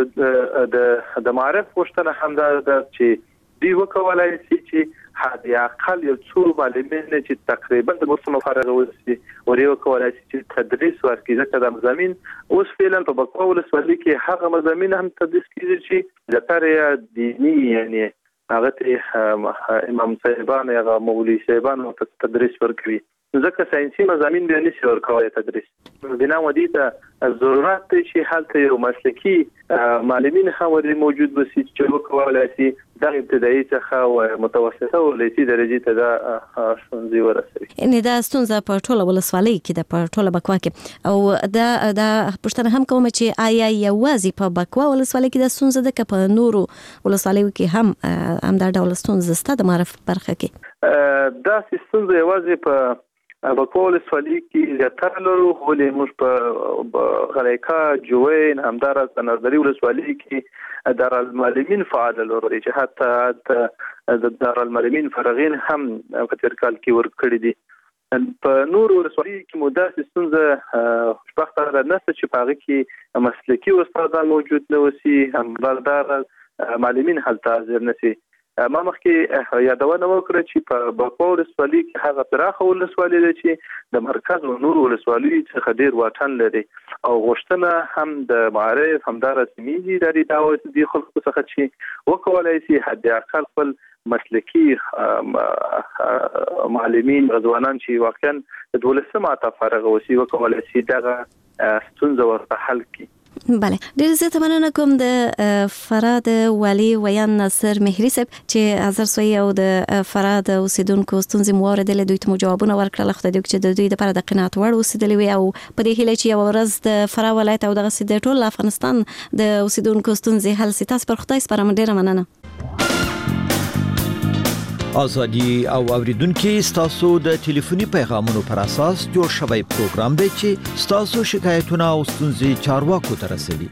د معرف غوښتنه هم ده چې دی وکولای شي چې حد اقل یو څو معلمین چې تقریبا د موسم فارغ وي او یو کولای شي چې تدریس ورکړي ځکه د مضامین اوس فعلا په باکوا ولسوالۍ کې هغه مضامین هم تدریس کیږي چې زکریا دینی یعنی هغه امام صاحبان یا مولوی صاحبان تدریس ورکوي ځکه ساينسي مضامین به نشي ورکوي تدریس. بنا ودی ته ضرورت دی چې هلته یو مسلکي معلمین هم موجود وي چې وکولای شي د ابتدایي څخه او متوسطه او لیسې درجه ته دا ښوونځي ورسوي. ان دا ستونزه په ټوله ولسوالۍ کې د په ټوله باکوا کې او دا پښتنه هم کوم چې آیا یوازې په باکوا ولسوالۍ کې د ستونزه ده که په نورو ولسوالیو کې هم دا ډول ستونزه ستاسو د معرف برخه کې؟ دا ستونزه یوازې په بکوا ولسوالۍ کې زیاتره لرو ولې موږ په غلیکا جوین همدارس د نظري ولسوالۍ کې دارالمعلمین فعال لرو چې حتی د دارالمعلمین فرغین هم په تیر کال کې ورکړي دي. په نورو ولسوالۍ کې مو داسې ستونزه خوشبخته نشته چې په هغه کې مسلکي استادان موجود نه وسي همدار معلمین هلته حاضر نشي. ما مخکې یادونه وکړه چې په بکوا ولسوالۍ کې هغه پراخه ولسوالۍ ده چې د مرکز او نورو ولسوالیو څخه ډیر واټن لري او غوښتنه هم د معارف همدارس میږي د دې خلکو څخه چې وکولای شي حد اقل خپل مسلکي معلمین غزوانان چې واقعا د 12 ماته فارغ وسی وکولای شي دغه ستونزه ورته حل کړي. بله ډیر زیاته مننه کوم د فراد والی ویان ناصر مهری صاحب چې حاضر سوی او د فراد اوسیدونکو ستونزې مو اوریدلې دوی ته جوابونه ورکړل خو د چې د دوی لپاره د قناعت وړ اوسیدلې وي او په دې هیله چې یو ورځ د فرا ولایت او دغه د ټول افغانستان د اوسیدونکو ستونزې حل سي. تاسو پر خدای سپارم ډیر مننه. ازادي او اوریدونکو ستاسو د ټلیفوني پیغامونو پر اساس جوړ شوی پروګرام دی چې ستاسو شکایتونه او ستونزې چارواکو ته رسوي.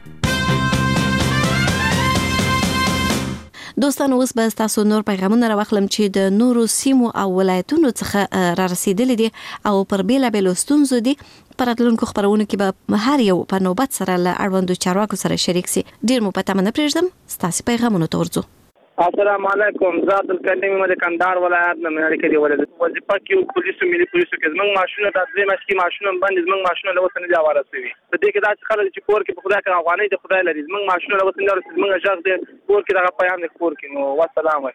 دوستانو اوس به تاسو نور پیغامونه راوخلم چې د نورو سیمو او ولایتونو څخه را رسیدلې دي او پر بیلابېلو ستونزو دي. پر راتلونکو خبرونو کې به هر یو په نوبت سره له اړوندو چارواکو سره شریک سي. ډیر مو پته نه پرېږدم ستاسو پیغامونو ته ورځو. السلام علیکم. ذات الکریم د کندهار ولایت نه مې اړیکې دی ولې وظیفه کې پولیسو ملي پولیسو کې زمونږ ماشونه د درې ماشکي ماشونه باندې زمونږ ماشونه له وطن دی اواره شوی. په دې کې دا چې خلک چې کور کې په خدای کې افغاني د خدای لري زمونږ ماشونه له وطن دی زمونږ ځاګ دی کور کې دا پیغام د کور کې نو والسلام.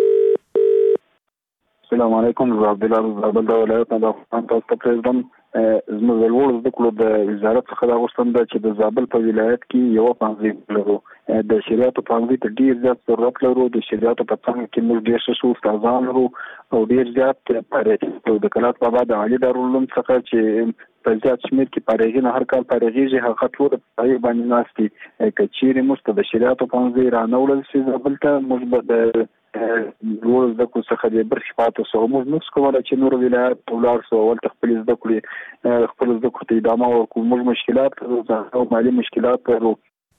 السلام علیکم. زه عبدالله زابل د ولایت نه د افغانستان تاسو پرېږدم. زموږ د لوړ زده کړو د وزارت څخه دا غوښتنه ده چې د زابل په ولایت کې یو پنځه لرو د شریعت پنځه ته ډیر زیات ضرورت لرو. د شریعت په څنګه کې موږ ډیر څه استادان لرو او ډیر زیات پاره د کلات په بعد عالی دارالعلوم څخه چې په زیات شمیر کې پارېږي هر کال پارېږي هغه ټول په باندې ناشتي کچېره مست د شریعت پنځه رانول شي زابل ته موږ د ورو زده کړو څخه د برخې پاتې سو موږ نو څنګه چې نور ولایت ولر سو ول خپل زده کړې خپل زده کړې ته ادامه ورکړو. موږ مشکلات او مالي مشکلات لرو.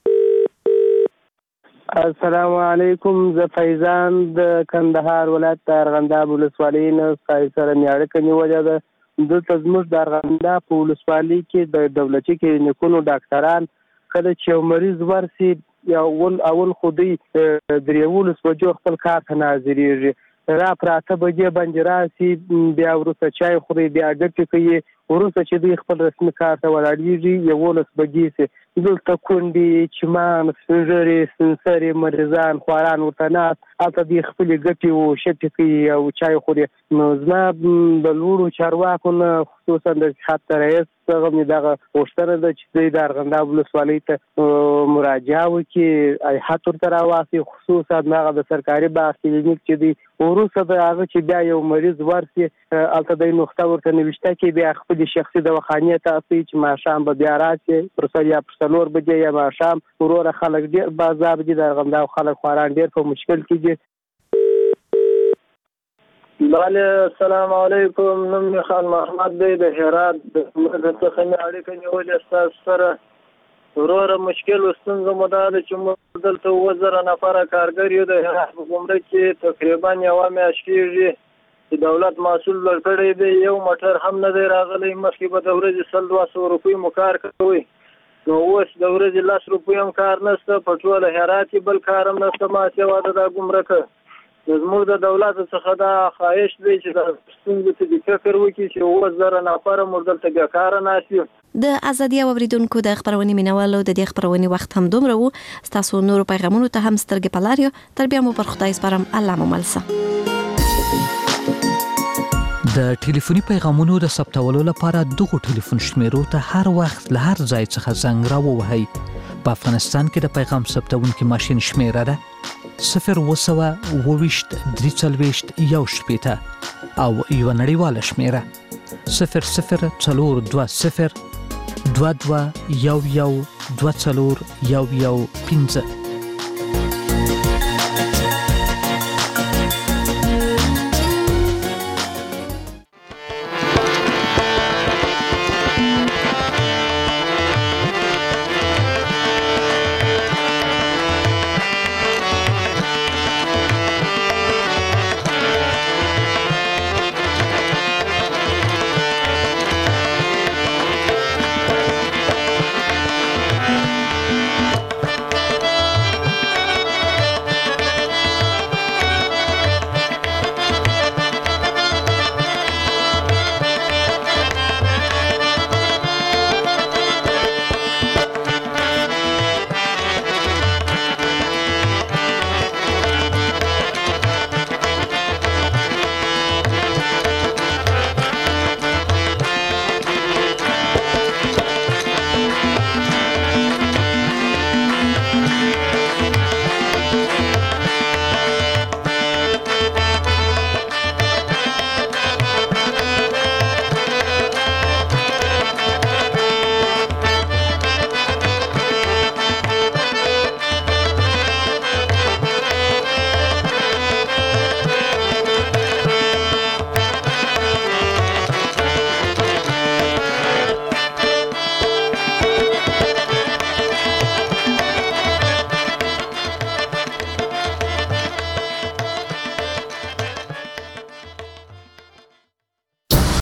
السلام علیکم. زه فیضان د کندهار ولایت ارغنداب ولسوالۍ نه سره میاړه نیولې ده. دلته زموږ د ارغنداب په ولسوالۍ کې د دولتي کلینیکونو ډاکټران کله چې مریض ورسي یا اول خودي دریولس بجو خپل کار ته ناظریږي را پراته بجې باندې راسي بیا ورسته چای خوري بیا ګټه کوي ورسته چې دوی خپل رسمي کار ته ولاړیږي یولس بجې سي دلته کونډي چمان سپینږیري سنسري مریضان خواران ورته ناست هلته دوی خپلې ګټې او شټې کوي او چای خوري. نو زما د لوړو چارواکو نه خصوصا د خط رئیس څخه مې دغه غوښتنه ده چې دوی د ارغنداب ولسوالۍ ته مراجعه وکړي هیات ورته راواخلي خصوصا هغه د سرکاري باغ کلینیک چې دوی وروسته د هغه چې بیا یو مریض ورسي هلته دوی نقطه ورته نوشته کې بیا خپل شخصي دواخانې ته اصلي چې ماښام به بیا راشي پر سریا پر 4 بجې یا ماښام وروره خلک ډېر بازار دي د ارغنداب خلک خواران ډېر په مشکل کې دي. بله السلام علیکم. نوم مې خان محمد دی د هرات د څخه مې اړیکه نیولې ستاسو سره. وروره مشکل ستونزه مو دا ده چې موږ دلته 2000 نفره کارګر یو د هرات په عمره کې تقریبا یوه میاشت کېږي چې دولت محصول ورکړی دی یو موټر هم نه دی راغلی. مخکې به د ورځې 200 روپۍ مو کار کوي نو اوس د ورځې 10 روپۍ هم کار نشته په ټول هرات کې بل کار هم نشته. ما سیوا د ګمرکه زموږ د دولت څخه دا خواهش دی چې د ستونزې ته د فکر وکړي چې 2000 نفره موږ دلته بیکاره ناست یو. د ازادي اوریدونکو د خبرونې مینوالو د دې خبرونې وخت هم دومره وو. تاسو نور پیغامونو ته هم سترګې په لار یو. تر بیا مو پر خدای سپارم. الله مو ملسه. د ټلیفوني پیغامونو د ثبتولو لپاره دغه ټلیفون شمیرو ته هر وخت له هر ځای څخه زنګ راووهئ. په افغانستان کې د پیغام ثبتونکي ماشین شمیره ده 020 340 1 او یو نړیواله شمیره 0042 22 11 24 15.